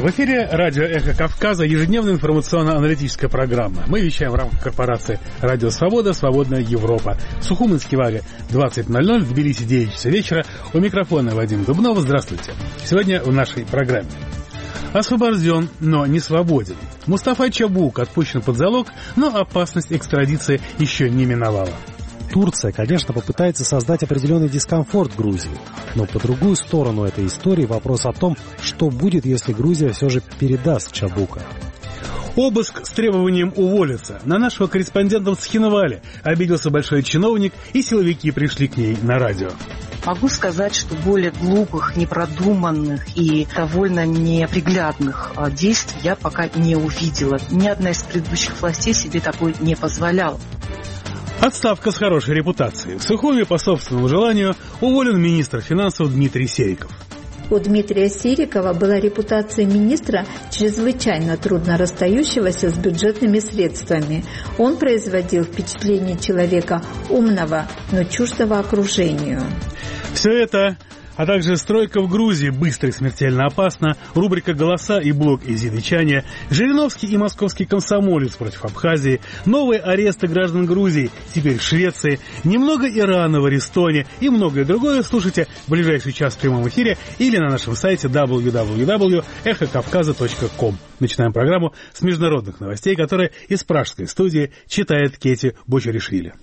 В эфире радио «Эхо Кавказа», ежедневная информационно-аналитическая программа. Мы вещаем в рамках корпорации «Радио Свобода», «Свободная Европа». В Сухуминске Варе 20:00, в Тбилиси 9 часов вечера. У микрофона Вадим Дубнов. Здравствуйте. Сегодня в нашей программе. Освобожден, но не свободен. Мустафа Чабук отпущен под залог, но опасность экстрадиции еще не миновала. Турция, конечно, попытается создать определенный дискомфорт Грузии. Но по другую сторону этой истории вопрос о том, что будет, если Грузия все же передаст Чабука. Обыск с требованием уволиться. На нашего корреспондента в Цхинвале обиделся большой чиновник, и силовики пришли к ней на радио. Могу сказать, что более глупых, непродуманных и довольно неприглядных действий я пока не увидела. Ни одна из предыдущих властей себе такое не позволяла. Отставка с хорошей репутацией. В Сухуми по собственному желанию уволен министр финансов Дмитрий Сериков. У Дмитрия Серикова была репутация министра, чрезвычайно трудно расстающегося с бюджетными средствами. Он производил впечатление человека умного, но чуждого окружению. Все это, а также стройка в Грузии быстро и смертельно опасна, рубрика «Голоса» и блог Изиды Чаня, Жириновский и московский комсомолец против Абхазии, новые аресты граждан Грузии, теперь в Швеции, немного Ирана в Арестоне и многое другое слушайте в ближайший час в прямом эфире или на нашем сайте www.эхокавказа.ком. Начинаем программу с международных новостей, которые из пражской студии читает Кети Бочаришвили.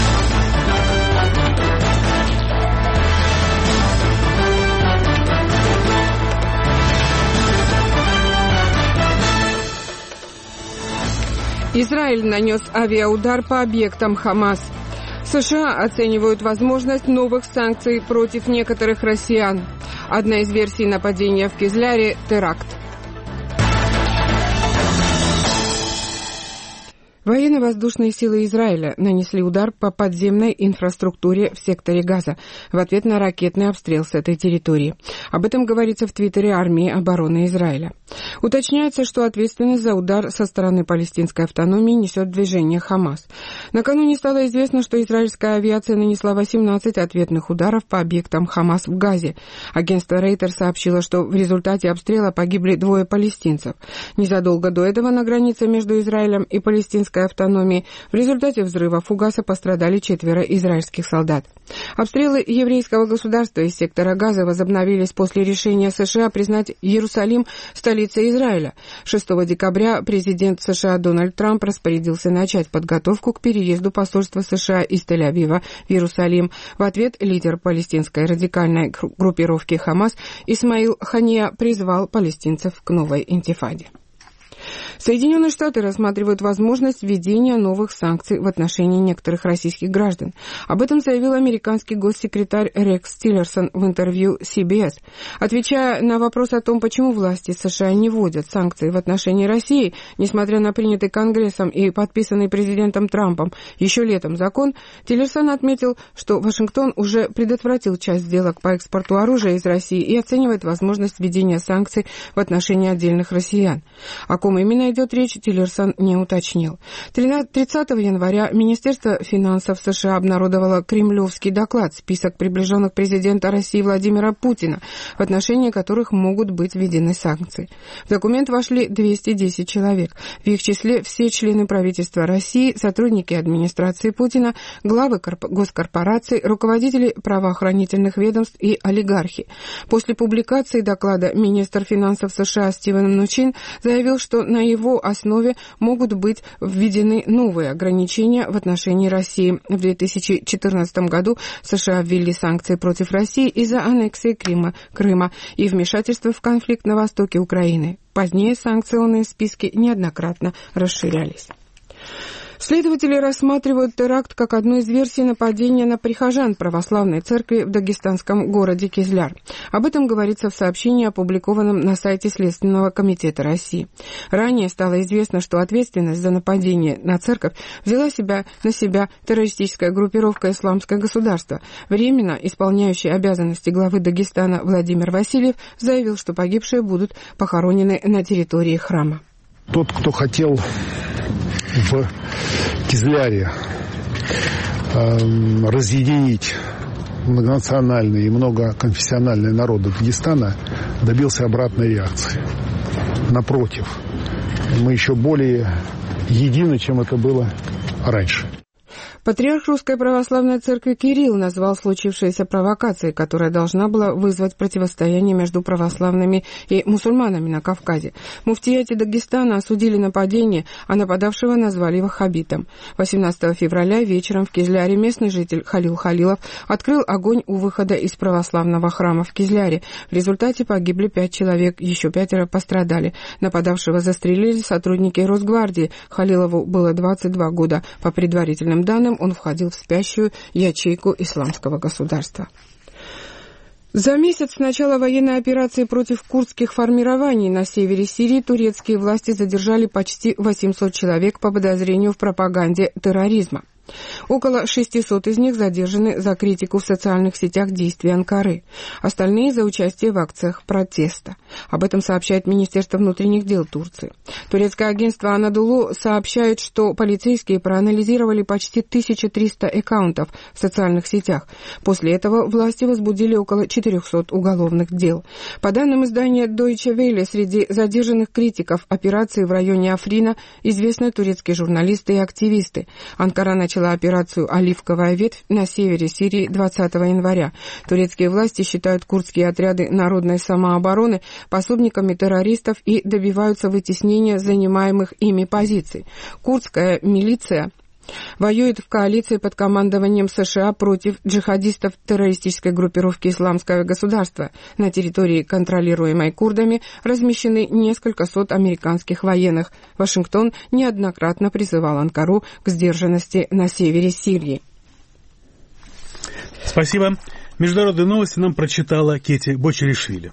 Израиль нанес авиаудар по объектам Хамас. США оценивают возможность новых санкций против некоторых россиян. Одна из версий нападения в Кизляре – теракт. Военно-воздушные силы Израиля нанесли удар по подземной инфраструктуре в секторе Газа в ответ на ракетный обстрел с этой территории. Об этом говорится в твиттере армии обороны Израиля. Уточняется, что ответственность за удар со стороны палестинской автономии несет движение Хамас. Накануне стало известно, что израильская авиация нанесла 18 ответных ударов по объектам Хамас в Газе. Агентство Рейтер сообщило, что в результате обстрела погибли 2 палестинцев. Незадолго до этого на границе между Израилем и палестинской автономии в результате взрыва фугаса пострадали 4 израильских солдат. Обстрелы еврейского государства из сектора Газа возобновились после решения США признать Иерусалим столицей Израиля. 6 декабря президент США Дональд Трамп распорядился начать подготовку к переезду посольства США из Тель-Авива в Иерусалим. В ответ лидер палестинской радикальной группировки Хамас Исмаил Хания призвал палестинцев к новой интифаде. Соединенные Штаты рассматривают возможность введения новых санкций в отношении некоторых российских граждан. Об этом заявил американский госсекретарь Рекс Тиллерсон в интервью CBS. Отвечая на вопрос о том, почему власти США не вводят санкции в отношении России, несмотря на принятый Конгрессом и подписанный президентом Трампом еще летом закон, Тиллерсон отметил, что Вашингтон уже предотвратил часть сделок по экспорту оружия из России и оценивает возможность введения санкций в отношении отдельных россиян. О ком именно идет речь, Тиллерсон не уточнил. 30 января Министерство финансов США обнародовало кремлевский доклад, список приближенных президента России Владимира Путина, в отношении которых могут быть введены санкции. В документ вошли 210 человек. В их числе все члены правительства России, сотрудники администрации Путина, главы госкорпораций, руководители правоохранительных ведомств и олигархи. После публикации доклада министр финансов США Стивен Мнучин заявил, что на его основе могут быть введены новые ограничения в отношении России. В 2014 году США ввели санкции против России из-за аннексии Крыма и вмешательства в конфликт на востоке Украины. Позднее санкционные списки неоднократно расширялись. Следователи рассматривают теракт как одну из версий нападения на прихожан православной церкви в дагестанском городе Кизляр. Об этом говорится в сообщении, опубликованном на сайте Следственного комитета России. Ранее стало известно, что ответственность за нападение на церковь взяла на себя террористическая группировка «Исламское государство». Временно исполняющий обязанности главы Дагестана Владимир Васильев заявил, что погибшие будут похоронены на территории храма. Тот, кто хотел в Кизляре разъединить многонациональные и многоконфессиональные народы Дагестана, добился обратной реакции. Напротив, мы еще более едины, чем это было раньше. Патриарх Русской Православной Церкви Кирилл назвал случившееся провокацией, которая должна была вызвать противостояние между православными и мусульманами на Кавказе. Муфтияти Дагестана осудили нападение, а нападавшего назвали ваххабитом. 18 февраля вечером в Кизляре местный житель Халил Халилов открыл огонь у выхода из православного храма в Кизляре. В результате погибли 5 человек, еще 5 пострадали. Нападавшего застрелили сотрудники Росгвардии. Халилову было 22 года. По предварительным данным, он входил в спящую ячейку исламского государства. За месяц с начала военной операции против курдских формирований на севере Сирии турецкие власти задержали почти 800 человек по подозрению в пропаганде терроризма. Около 600 из них задержаны за критику в социальных сетях действий Анкары. Остальные за участие в акциях протеста. Об этом сообщает Министерство внутренних дел Турции. Турецкое агентство Анадолу сообщает, что полицейские проанализировали почти 1300 аккаунтов в социальных сетях. После этого власти возбудили около 400 уголовных дел. По данным издания Deutsche Welle, среди задержанных критиков операции в районе Африна известны турецкие журналисты и активисты. Анкара начала операцию «Оливковая ветвь» на севере Сирии 20 января. Турецкие власти считают курдские отряды народной самообороны пособниками террористов и добиваются вытеснения занимаемых ими позиций. Курдская милиция воюет в коалиции под командованием США против джихадистов террористической группировки «Исламское государство». На территории, контролируемой курдами, размещены несколько сот американских военных. Вашингтон неоднократно призывал Анкару к сдержанности на севере Сирии. Спасибо. Международные новости нам прочитала Кети Бочеришвили.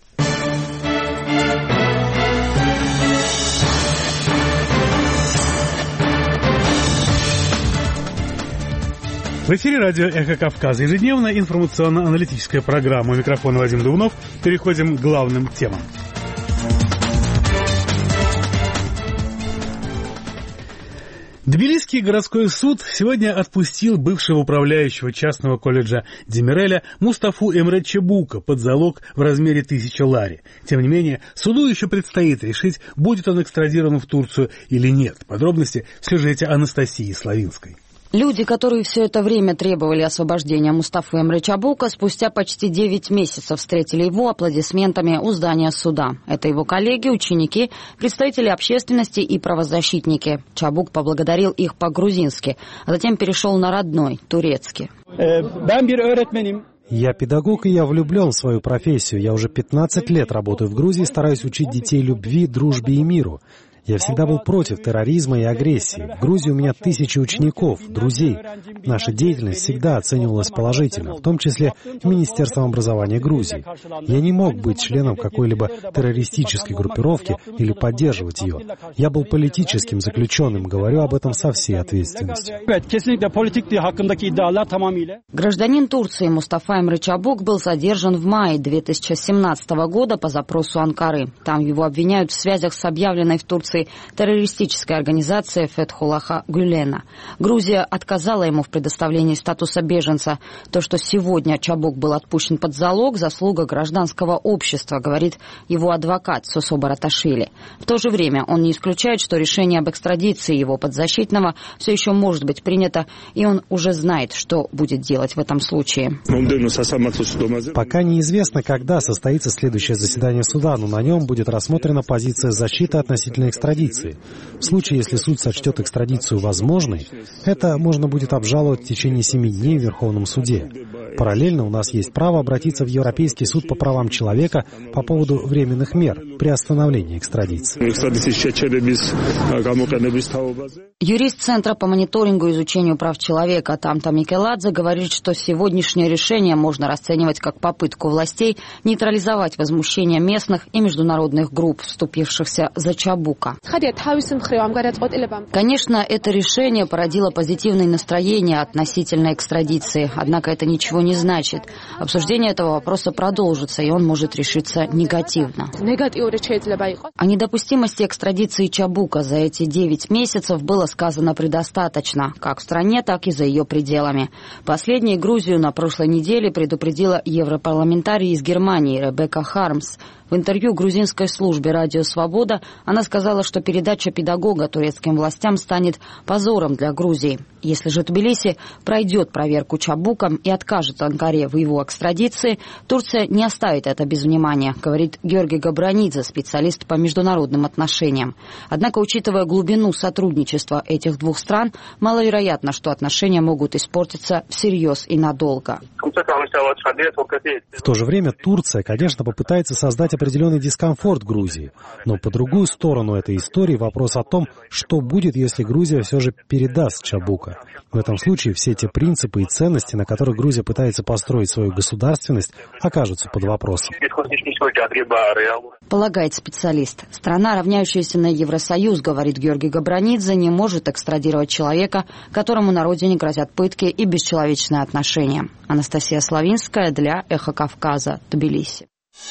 В эфире радио «Эхо Кавказа». Ежедневная информационно-аналитическая программа. У микрофона Вадим Дубнов. Переходим к главным темам. Тбилисский городской суд сегодня отпустил бывшего управляющего частного колледжа Демиреля Мустафу Эмре Чебука под залог в размере 1000 лари. Тем не менее, суду еще предстоит решить, будет он экстрадирован в Турцию или нет. Подробности в сюжете Анастасии Славинской. Люди, которые все это время требовали освобождения Мустафы Эмре Чебука, спустя почти 9 месяцев встретили его аплодисментами у здания суда. Это его коллеги, ученики, представители общественности и правозащитники. Чабук поблагодарил их по-грузински, а затем перешел на родной, турецкий. Я педагог, и я влюблен в свою профессию. Я уже 15 лет работаю в Грузии, стараюсь учить детей любви, дружбе и миру. Я всегда был против терроризма и агрессии. В Грузии у меня 1000 учеников, друзей. Наша деятельность всегда оценивалась положительно, в том числе и Министерством образования Грузии. Я не мог быть членом какой-либо террористической группировки или поддерживать ее. Я был политическим заключенным, говорю об этом со всей ответственностью. Гражданин Турции Мустафа Эмре Чабук был задержан в мае 2017 года по запросу Анкары. Там его обвиняют в связях с объявленной в Турции террористической организацией Фетхуллаха Гюлена. Грузия отказала ему в предоставлении статуса беженца. То, что сегодня Чабук был отпущен под залог, заслуга гражданского общества, говорит его адвокат Сосо Бараташвили. В то же время он не исключает, что решение об экстрадиции его подзащитного все еще может быть принято, и он уже знает, что будет делать в этом случае. Пока неизвестно, когда состоится следующее заседание суда, но на нем будет рассмотрена позиция защиты относительно экстрадиции. В случае, если суд сочтет экстрадицию возможной, это можно будет обжаловать в течение 7 дней в Верховном суде. Параллельно у нас есть право обратиться в Европейский суд по правам человека по поводу временных мер при остановлении экстрадиции. Юрист Центра по мониторингу и изучению прав человека Тамта Микеладзе говорит, что сегодняшнее решение можно расценивать как попытку властей нейтрализовать возмущение местных и международных групп, вступившихся за Чабука. Конечно, это решение породило позитивное настроение относительно экстрадиции, однако это ничего не значит. Обсуждение этого вопроса продолжится, и он может решиться негативно. О недопустимости экстрадиции Чабука за эти 9 месяцев было сказано предостаточно, как в стране, так и за ее пределами. Последней Грузию на прошлой неделе предупредила европарламентарий из Германии Ребекка Хармс. В интервью грузинской службе «Радио Свобода» она сказала, что передача педагога турецким властям станет позором для Грузии. Если же Тбилиси пройдет проверку Чабука и откажет Анкаре в его экстрадиции, Турция не оставит это без внимания, говорит Георгий Габранидзе, специалист по международным отношениям. Однако, учитывая глубину сотрудничества этих двух стран, маловероятно, что отношения могут испортиться всерьез и надолго. В то же время Турция, конечно, попытается создать определенный дискомфорт Грузии. Но по другую сторону этой истории вопрос о том, что будет, если Грузия все же передаст Чабука. В этом случае все те принципы и ценности, на которых Грузия пытается построить свою государственность, окажутся под вопросом. Полагает специалист. Страна, равняющаяся на Евросоюз, говорит Георгий Габранидзе, не может экстрадировать человека, которому на родине грозят пытки и бесчеловечные отношения. Анастасия Славинская для «Эхо Кавказа», Тбилиси.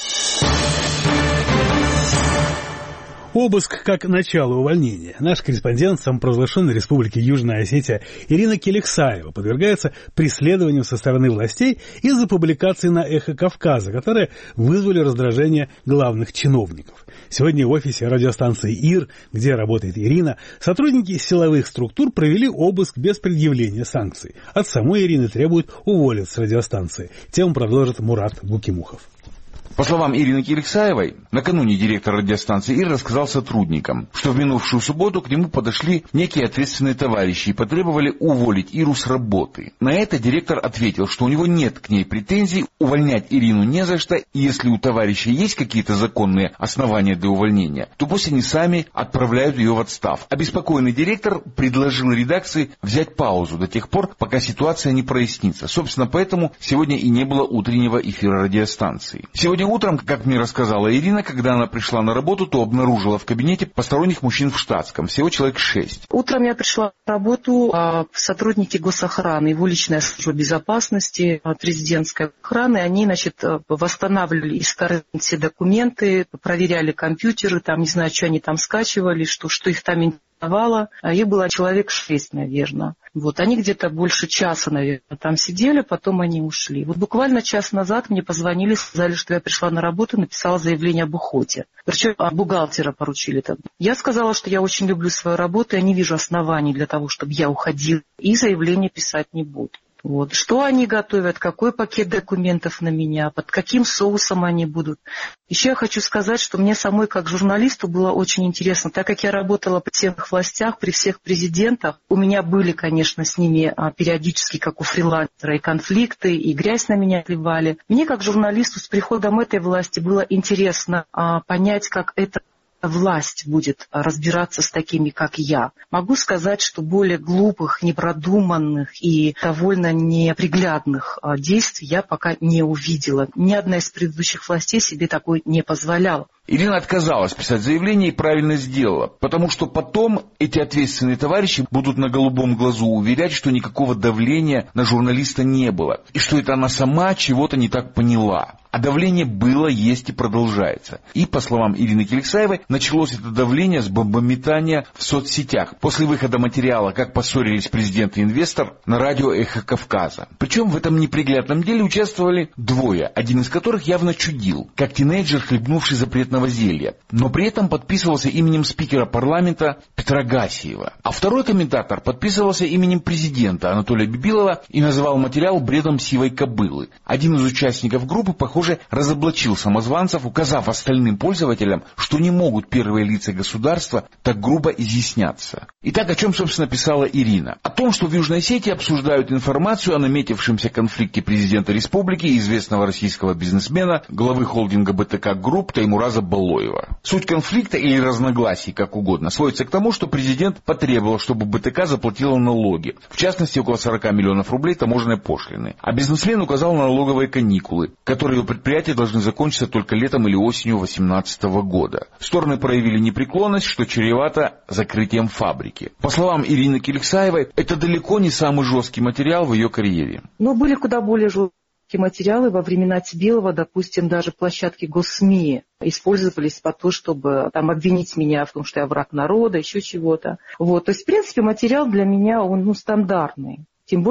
Обыск как начало увольнения. Наш корреспондент самопровозглашенной Республики Южная Осетия Ирина Келексаева подвергается преследованию со стороны властей из-за публикаций на «Эхо Кавказа», которые вызвали раздражение главных чиновников. Сегодня в офисе радиостанции ИР, где работает Ирина, сотрудники силовых структур провели обыск без предъявления санкций. От самой Ирины требуют уволить с радиостанции. Тему продолжит Мурат Букимухов. По словам Ирины Келексаевой, накануне директор радиостанции ИР рассказал сотрудникам, что в минувшую субботу к нему подошли некие ответственные товарищи и потребовали уволить Иру с работы. На это директор ответил, что у него нет к ней претензий, увольнять Ирину не за что, и если у товарищей есть какие-то законные основания для увольнения, то пусть они сами отправляют ее в отставку. Обеспокоенный директор предложил редакции взять паузу до тех пор, пока ситуация не прояснится. Собственно, поэтому сегодня и не было утреннего эфира радиостанции. Сегодня утром, как мне рассказала Ирина, когда она пришла на работу, то обнаружила в кабинете посторонних мужчин в штатском, всего человек 6. Утром я пришла на работу, сотрудники госохраны, его личная служба безопасности, президентской охраны, они, восстанавливали из старых все документы, проверяли компьютеры, не знаю, что они там скачивали, что их там интересовало. Их было человек 6, наверное. Они где-то больше часа, наверное, там сидели, потом они ушли. Буквально час назад мне позвонили, сказали, что я пришла на работу, написала заявление об уходе. Причем бухгалтера поручили тогда. Я сказала, что я очень люблю свою работу, я не вижу оснований для того, чтобы я уходила, и заявление писать не буду. Что они готовят, какой пакет документов на меня, под каким соусом они будут. Еще я хочу сказать, что мне самой как журналисту было очень интересно, так как я работала при всех властях, при всех президентах, у меня были, конечно, с ними периодически, как у фрилансера, и конфликты, и грязь на меня отливали. Мне как журналисту с приходом этой власти было интересно понять, как это власть будет разбираться с такими, как я. Могу сказать, что более глупых, непродуманных и довольно неприглядных действий я пока не увидела. Ни одна из предыдущих властей себе такой не позволяла. Ирина отказалась писать заявление и правильно сделала, потому что потом эти ответственные товарищи будут на голубом глазу уверять, что никакого давления на журналиста не было, и что это она сама чего-то не так поняла. А давление было, есть и продолжается. И, по словам Ирины Келексаевой, началось это давление с бомбометания в соцсетях после выхода материала «Как поссорились президент и инвестор» на радио «Эхо Кавказа». Причем в этом неприглядном деле участвовали двое, один из которых явно чудил, как тинейджер, хлебнувший запретного зелья, но при этом подписывался именем спикера парламента Петра Гасиева. А второй комментатор подписывался именем президента Анатолия Бибилова и называл материал бредом сивой кобылы. Один из участников группы, похоже, разоблачил самозванцев, указав остальным пользователям, что не могут первые лица государства так грубо изъясняться. Итак, о чем, собственно, писала Ирина? О том, что в Южной Осетии обсуждают информацию о наметившемся конфликте президента республики и известного российского бизнесмена, главы холдинга БТК Групп Таймураза Балоева. Суть конфликта или разногласий, как угодно, сводится к тому, что президент потребовал, чтобы БТК заплатила налоги, в частности, около 40 миллионов рублей таможенной пошлины. А бизнесмен указал на налоговые каникулы, которые у предприятия должны закончиться только летом или осенью 2018 года. Стороны проявили непреклонность, что чревато закрытием фабрики. По словам Ирины Келексаевой, это далеко не самый жесткий материал в ее карьере. Но были куда более жесткие материалы во времена Тибилова, допустим, даже площадки госсми использовались по то, чтобы обвинить меня в том, что я враг народа, еще чего-то. То есть, в принципе, материал для меня, он стандартный. Тем более, что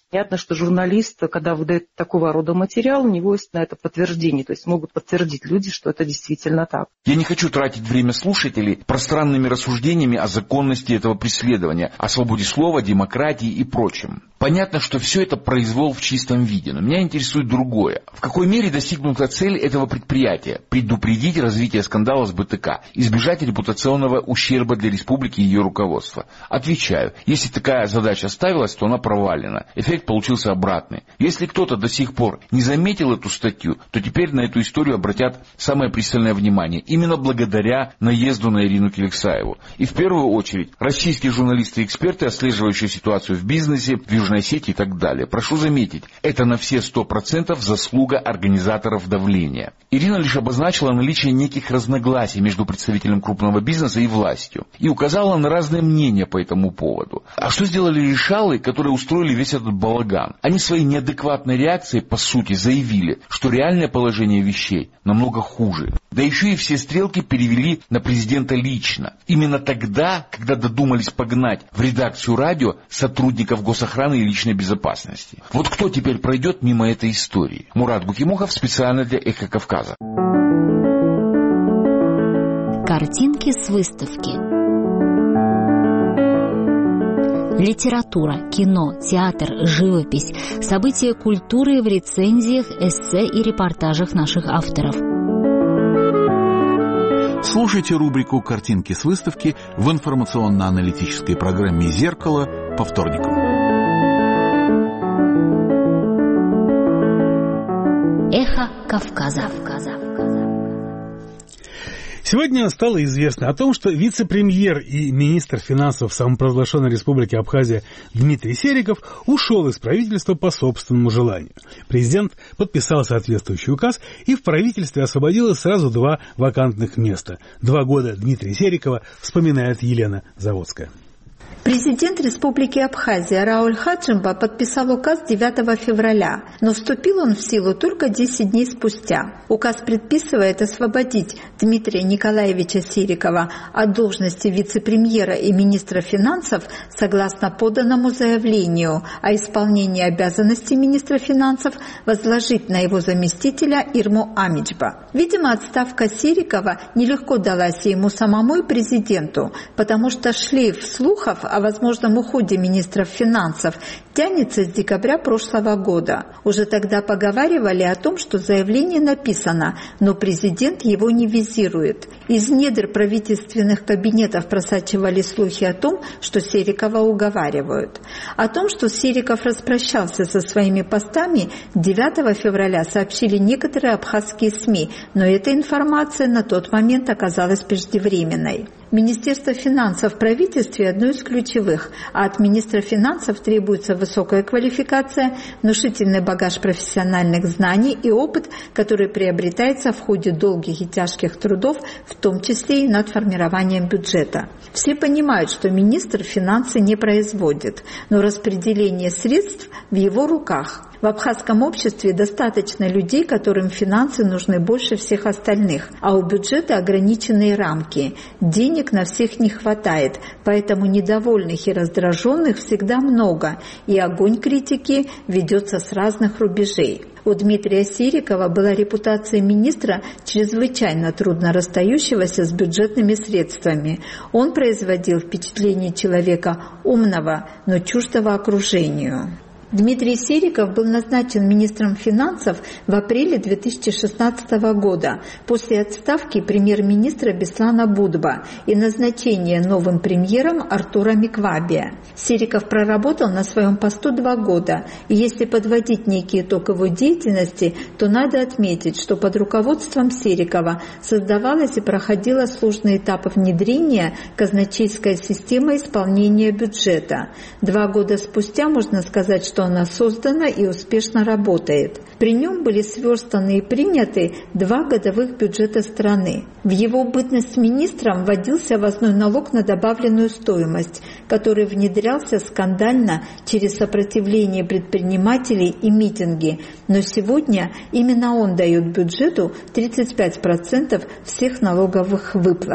Понятно, что журналист, когда выдает такого рода материал, у него есть на это подтверждение, то есть могут подтвердить люди, что это действительно так. Я не хочу тратить время слушателей пространными рассуждениями о законности этого преследования, о свободе слова, демократии и прочем. Понятно, что все это произвол в чистом виде, но меня интересует другое. В какой мере достигнута цель этого предприятия – предупредить развитие скандала с БТК, избежать репутационного ущерба для республики и ее руководства? Отвечаю, если такая задача ставилась, то она провалена. Эффект получился обратный. Если кто-то до сих пор не заметил эту статью, то теперь на эту историю обратят самое пристальное внимание. Именно благодаря наезду на Ирину Келексаеву. И в первую очередь российские журналисты и эксперты, отслеживающие ситуацию в бизнесе, в Южной Осетии и так далее. Прошу заметить, это на все 100% заслуга организаторов давления. Ирина лишь обозначила наличие неких разногласий между представителем крупного бизнеса и властью. И указала на разные мнения по этому поводу. А что сделали решалы, которые устроили весь этот балаган? Они своей неадекватной реакцией, по сути, заявили, что реальное положение вещей намного хуже. Да еще и все стрелки перевели на президента лично. Именно тогда, когда додумались погнать в редакцию радио сотрудников госохраны и личной безопасности. Вот кто теперь пройдет мимо этой истории? Мурат Гукимухов специально для «Эхо Кавказа». Картинки с выставки. Литература, кино, театр, живопись, события культуры в рецензиях, эссе и репортажах наших авторов. Слушайте рубрику «Картинки с выставки» в информационно-аналитической программе «Зеркало» по вторникам. Эхо Кавказа. Сегодня стало известно о том, что вице-премьер и министр финансов самопровозглашенной республики Абхазия Дмитрий Сериков ушел из правительства по собственному желанию. Президент подписал соответствующий указ, и в правительстве освободилось сразу 2 вакантных места. 2 года Дмитрия Серикова вспоминает Елена Заводская. Президент Республики Абхазия Рауль Хаджимба подписал указ 9 февраля, но вступил он в силу только 10 дней спустя. Указ предписывает освободить Дмитрия Николаевича Серикова от должности вице-премьера и министра финансов согласно поданному заявлению, а исполнение обязанностей министра финансов возложить на его заместителя Ирму Амичба. Видимо, отставка Серикова нелегко далась и ему самому, и президенту, потому что шлейф слухов о возможном уходе министров финансов тянется с декабря прошлого года. Уже тогда поговаривали о том, что заявление написано, но президент его не визирует. Из недр правительственных кабинетов просачивались слухи о том, что Серикова уговаривают. О том, что Сериков распрощался со своими постами, 9 февраля сообщили некоторые абхазские СМИ, но эта информация на тот момент оказалась преждевременной. Министерство финансов в правительстве одно из ключевых, а от министра финансов требуется высокая квалификация, внушительный багаж профессиональных знаний и опыт, который приобретается в ходе долгих и тяжких трудов, в том числе и над формированием бюджета. Все понимают, что министр финансы не производит, но распределение средств в его руках. В абхазском обществе достаточно людей, которым финансы нужны больше всех остальных, а у бюджета ограниченные рамки. Денег на всех не хватает, поэтому недовольных и раздраженных всегда много, и огонь критики ведется с разных рубежей. У Дмитрия Серикова была репутация министра, чрезвычайно трудно расстающегося с бюджетными средствами. Он производил впечатление человека умного, но чуждого окружению. Дмитрий Сериков был назначен министром финансов в апреле 2016 года после отставки премьер-министра Беслана Будба и назначения новым премьером Артура Миквабия. Сериков проработал на своем посту 2 года, и если подводить некий итог его деятельности, то надо отметить, что под руководством Серикова создавалась и проходила сложные этапы внедрения казначейской системы исполнения бюджета. 2 года спустя можно сказать, что она создана и успешно работает. При нем были сверстаны и приняты 2 годовых бюджета страны. В его бытность министром вводился ввозной налог на добавленную стоимость, который внедрялся скандально через сопротивление предпринимателей и митинги. Но сегодня именно он дает бюджету 35% всех налоговых выплат.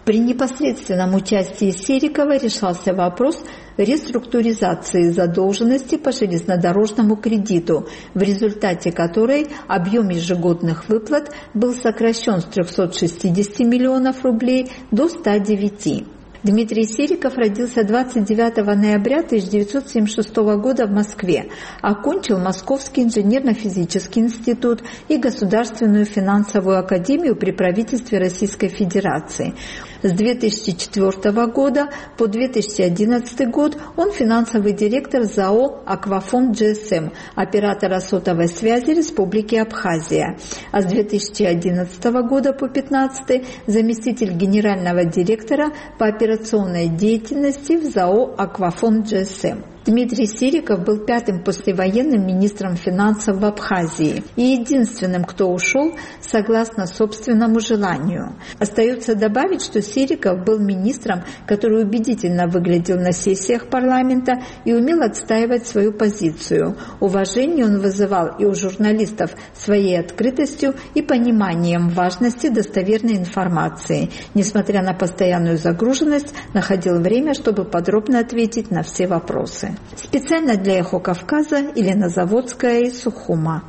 При непосредственном участии Серикова решался вопрос реструктуризации задолженности по железнодорожному кредиту, в результате которой объем ежегодных выплат был сокращен с 360 миллионов рублей до 109. Дмитрий Сериков родился 29 ноября 1976 года в Москве, окончил Московский инженерно-физический институт и Государственную финансовую академию при правительстве Российской Федерации. С 2004 года по 2011 год он финансовый директор ЗАО «Аквафон GSM», оператора сотовой связи Республики Абхазия, а с 2011 года по 2015 заместитель генерального директора по операционной деятельности в ЗАО «Аквафон GSM». Дмитрий Сериков был пятым послевоенным министром финансов в Абхазии и единственным, кто ушел согласно собственному желанию. Остается добавить, что Сериков был министром, который убедительно выглядел на сессиях парламента и умел отстаивать свою позицию. Уважение он вызывал и у журналистов своей открытостью и пониманием важности достоверной информации. Несмотря на постоянную загруженность, находил время, чтобы подробно ответить на все вопросы. Специально для «Эхо Кавказа» Елена Заводская из Сухума.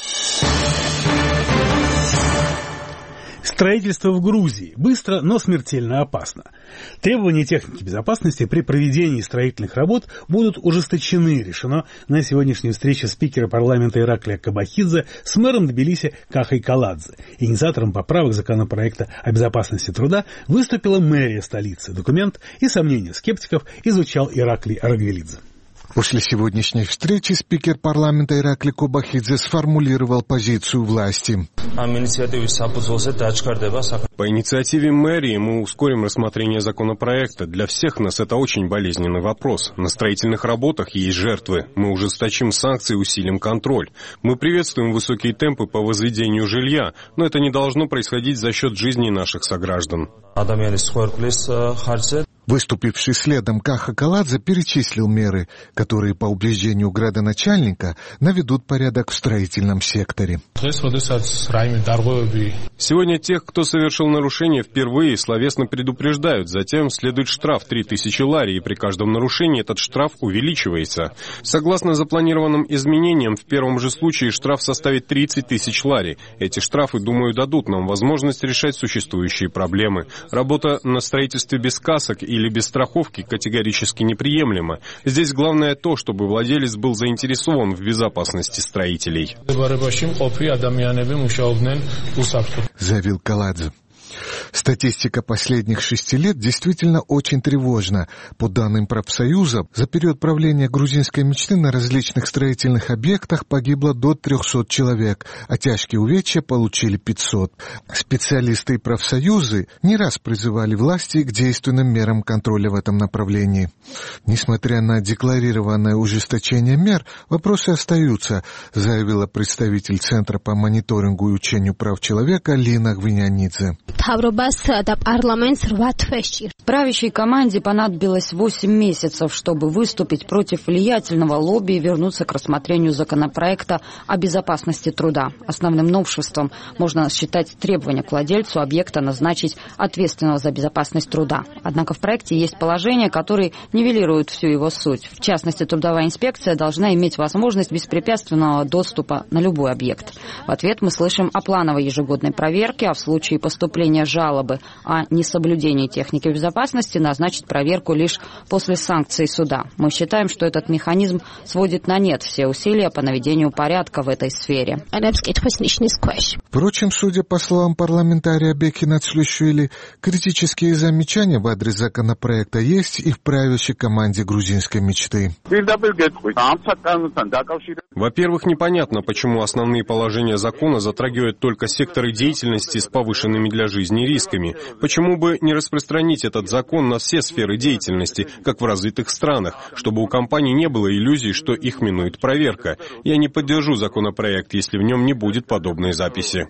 Строительство в Грузии быстро, но смертельно опасно. Требования техники безопасности при проведении строительных работ будут ужесточены, решено на сегодняшней встрече спикера парламента Ираклия Кобахидзе с мэром Тбилиси Кахой Каладзе. Инициатором поправок законопроекта о безопасности труда выступила мэрия столицы. Документ и сомнения скептиков изучал Ираклий Арагвелидзе. После сегодняшней встречи спикер парламента Ираклий Кобахидзе сформулировал позицию власти. По инициативе мэрии мы ускорим рассмотрение законопроекта. Для всех нас это очень болезненный вопрос. На строительных работах есть жертвы. Мы ужесточим санкции и усилим контроль. Мы приветствуем высокие темпы по возведению жилья, но это не должно происходить за счет жизни наших сограждан. Выступивший следом Каха Каладзе перечислил меры, которые по убеждению градоначальника наведут порядок в строительном секторе. Сегодня тех, кто совершил нарушение впервые, словесно предупреждают. Затем следует штраф 3000 лари, и при каждом нарушении этот штраф увеличивается. Согласно запланированным изменениям, в первом же случае штраф составит 30 тысяч лари. Эти штрафы, думаю, дадут нам возможность решать существующие проблемы. Работа на строительстве без касок или без страховки категорически неприемлема. Здесь главное то, чтобы владелец был заинтересован в безопасности строителей. Заявил Каладзе. Статистика последних 6 лет действительно очень тревожна. По данным профсоюза, за период правления грузинской мечты на различных строительных объектах погибло до 300 человек, а тяжкие увечья получили 500. Специалисты и профсоюзы не раз призывали власти к действенным мерам контроля в этом направлении. Несмотря на декларированное ужесточение мер, вопросы остаются, заявила представитель Центра по мониторингу и учению прав человека Лина Гвинянидзе. Правящей команде понадобилось 8 месяцев, чтобы выступить против влиятельного лобби и вернуться к рассмотрению законопроекта о безопасности труда. Основным новшеством можно считать требование к владельцу объекта назначить ответственного за безопасность труда. Однако в проекте есть положения, которые нивелируют всю его суть. В частности, трудовая инспекция должна иметь возможность беспрепятственного доступа на любой объект. В ответ мы слышим о плановой ежегодной проверке, а в случае поступления жалобы о несоблюдении техники безопасности назначить проверку лишь после санкций суда. Мы считаем, что этот механизм сводит на нет все усилия по наведению порядка в этой сфере. Впрочем, судя по словам парламентария Беки Нацлюшвили, критические замечания в адрес законопроекта есть и в правящей команде грузинской мечты. Во-первых, непонятно, почему основные положения закона затрагивают только секторы деятельности с повышенными для жизни рисками. Почему бы не распространить этот закон на все сферы деятельности, как в развитых странах, чтобы у компаний не было иллюзий, что их минует проверка? Я не поддержу законопроект, если в нем не будет подобной записи.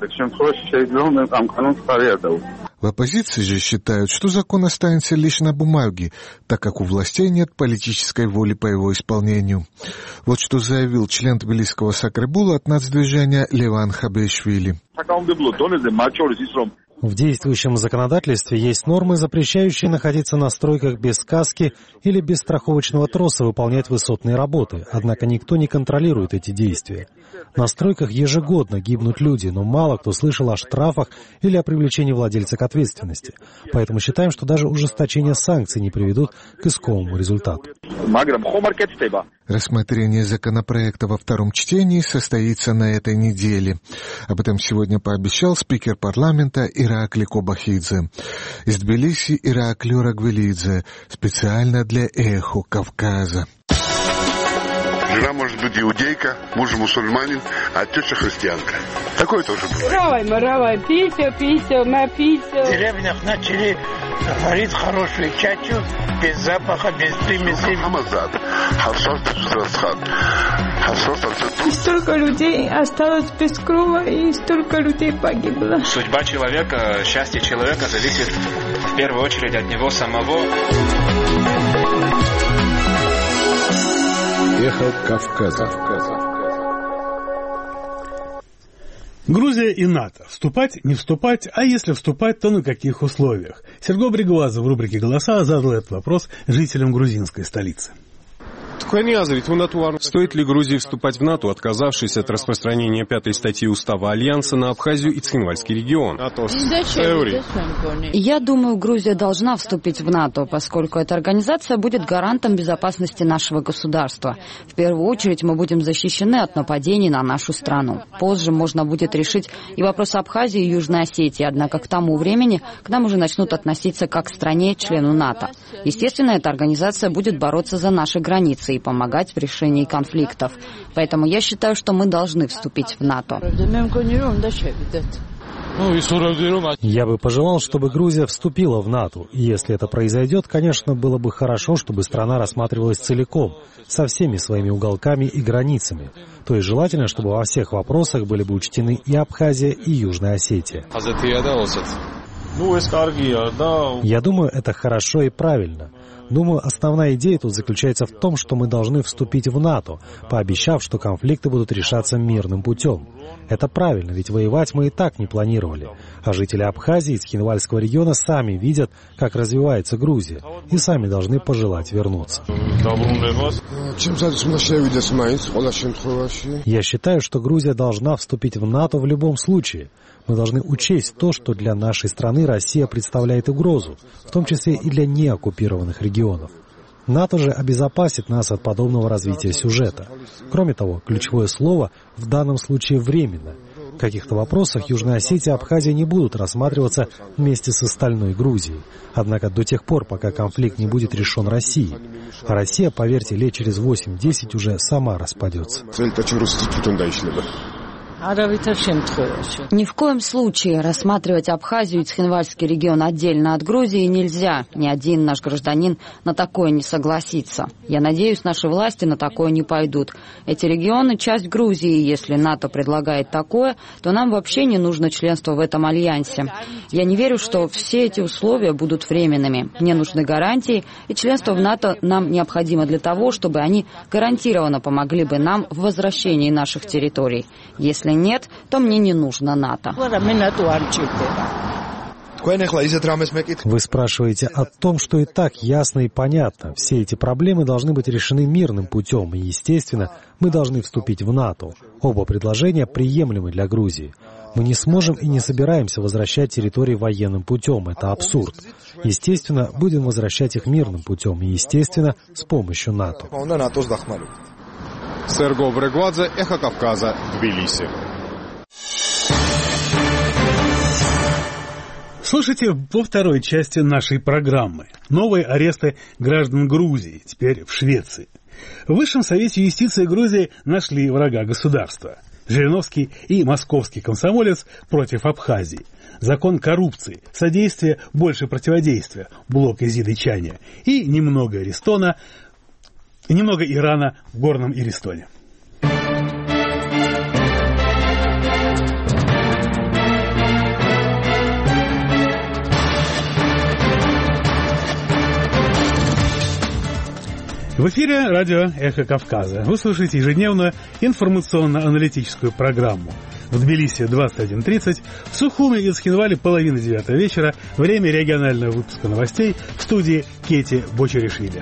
В оппозиции же считают, что закон останется лишь на бумаге, так как у властей нет политической воли по его исполнению. Вот что заявил член Тбилисского Сакребула от нацдвижения Леван Хабешвили. В действующем законодательстве есть нормы, запрещающие находиться на стройках без каски или без страховочного троса выполнять высотные работы, однако никто не контролирует эти действия. На стройках ежегодно гибнут люди, но мало кто слышал о штрафах или о привлечении владельца к ответственности. Поэтому считаем, что даже ужесточение санкций не приведут к искомому результату. Рассмотрение законопроекта во втором чтении состоится на этой неделе. Об этом сегодня пообещал спикер парламента Иракли Кобахидзе. Из Тбилиси Иракли Рагвелидзе, специально для «Эхо Кавказа». Жена может быть иудейка, муж мусульманин, а теща христианка. Такое тоже бывает. Маравай, писю, на писю. В деревнях начали варить хорошую чачу, без запаха, без примесей. И столько людей осталось без крова, и столько людей погибло. Судьба человека, счастье человека зависит в первую очередь от него самого. Эхо Кавказа. Грузия и НАТО. Вступать, не вступать, а если вступать, то на каких условиях? Серго Бригуазов в рубрике «Голоса» задал этот вопрос жителям грузинской столицы. Стоит ли Грузии вступать в НАТО, отказавшись от распространения 5-й статьи Устава Альянса на Абхазию и Цхинвальский регион? Я думаю, Грузия должна вступить в НАТО, поскольку эта организация будет гарантом безопасности нашего государства. В первую очередь мы будем защищены от нападений на нашу страну. Позже можно будет решить и вопрос Абхазии и Южной Осетии, однако к тому времени к нам уже начнут относиться как к стране-члену НАТО. Естественно, эта организация будет бороться за наши границы и помогать в решении конфликтов. Поэтому я считаю, что мы должны вступить в НАТО. Я бы пожелал, чтобы Грузия вступила в НАТО. И если это произойдет, конечно, было бы хорошо, чтобы страна рассматривалась целиком, со всеми своими уголками и границами. То есть желательно, чтобы во всех вопросах были бы учтены и Абхазия, и Южная Осетия. Я думаю, это хорошо и правильно. Думаю, основная идея тут заключается в том, что мы должны вступить в НАТО, пообещав, что конфликты будут решаться мирным путем. Это правильно, ведь воевать мы и так не планировали. А жители Абхазии и Цхинвальского региона сами видят, как развивается Грузия, и сами должны пожелать вернуться. Я считаю, что Грузия должна вступить в НАТО в любом случае. Мы должны учесть то, что для нашей страны Россия представляет угрозу, в том числе и для неоккупированных регионов. НАТО же обезопасит нас от подобного развития сюжета. Кроме того, ключевое слово в данном случае «временно». В каких-то вопросах Южная Осетия и Абхазия не будут рассматриваться вместе с остальной Грузией. Однако до тех пор, пока конфликт не будет решен Россией. А Россия, поверьте, лет через 8-10 уже сама распадется. Ни в коем случае рассматривать Абхазию и Цхинвальский регион отдельно от Грузии нельзя. Ни один наш гражданин на такое не согласится. Я надеюсь, наши власти на такое не пойдут. Эти регионы — часть Грузии. Если НАТО предлагает такое, то нам вообще не нужно членство в этом альянсе. Я не верю, что все эти условия будут временными. Мне нужны гарантии, и членство в НАТО нам необходимо для того, чтобы они гарантированно помогли бы нам в возвращении наших территорий. Если нет, то мне не нужно НАТО. Вы спрашиваете о том, что и так ясно и понятно. Все эти проблемы должны быть решены мирным путем, и, естественно, мы должны вступить в НАТО. Оба предложения приемлемы для Грузии. Мы не сможем и не собираемся возвращать территории военным путем. Это абсурд. Естественно, будем возвращать их мирным путем, и, естественно, с помощью НАТО. Серго Бригуадзе, Эхо Кавказа, Тбилиси. Слушайте во второй части нашей программы. Новые аресты граждан Грузии, теперь в Швеции. В Высшем Совете юстиции Грузии нашли врага государства. Жириновский и московский комсомолец против Абхазии. Закон коррупции, содействие больше противодействия, блок Изиды Чаня и немного Ирана в Горном Иристоне. В эфире радио «Эхо Кавказа». Вы слушаете ежедневную информационно-аналитическую программу. В Тбилиси 21:30, в Сухуме и Цхинвале 8:30 вечера. Время регионального выпуска новостей в студии Кети Бочаришвили.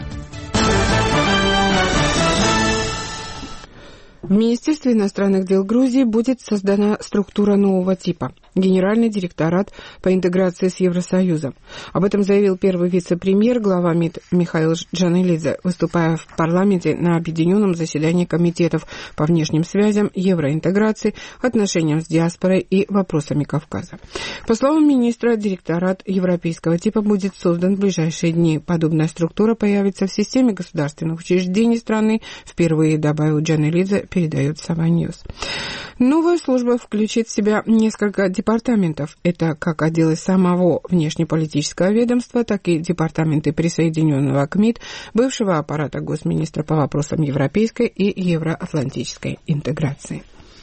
В Министерстве иностранных дел Грузии будет создана структура нового типа – Генеральный директорат по интеграции с Евросоюзом. Об этом заявил первый вице-премьер, глава МИД Михаил Джанелидзе, выступая в парламенте на объединенном заседании комитетов по внешним связям, евроинтеграции, отношениям с диаспорой и вопросами Кавказа. По словам министра, директорат европейского типа будет создан в ближайшие дни. Подобная структура появится в системе государственных учреждений страны, впервые, добавил Джанелидзе, передает Сава Ньюс. Новая служба включит в себя несколько департаментов. Это как отделы самого внешнеполитического ведомства, так и департаменты присоединенного к МИД, бывшего аппарата госминистра по вопросам европейской и евроатлантической интеграции.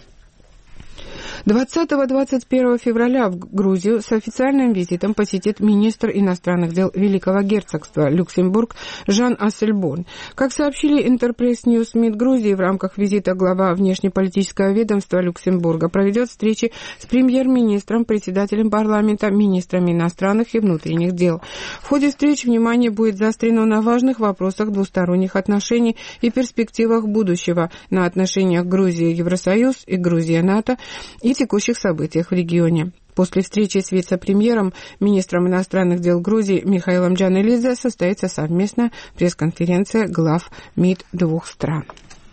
20-21 февраля в Грузию с официальным визитом посетит министр иностранных дел Великого Герцогства Люксембург Жан Ассельборн. Как сообщили Интерпресс Ньюс МИД Грузии, в рамках визита глава внешнеполитического ведомства Люксембурга проведет встречи с премьер-министром, председателем парламента, министрами иностранных и внутренних дел. В ходе встреч внимание будет заострено на важных вопросах двусторонних отношений и перспективах будущего, на отношениях Грузия-Евросоюз и Грузия-НАТО и текущих событиях в регионе. После встречи с вице-премьером, министром иностранных дел Грузии Михаилом Джанелидзе состоится совместная пресс-конференция глав МИД двух стран.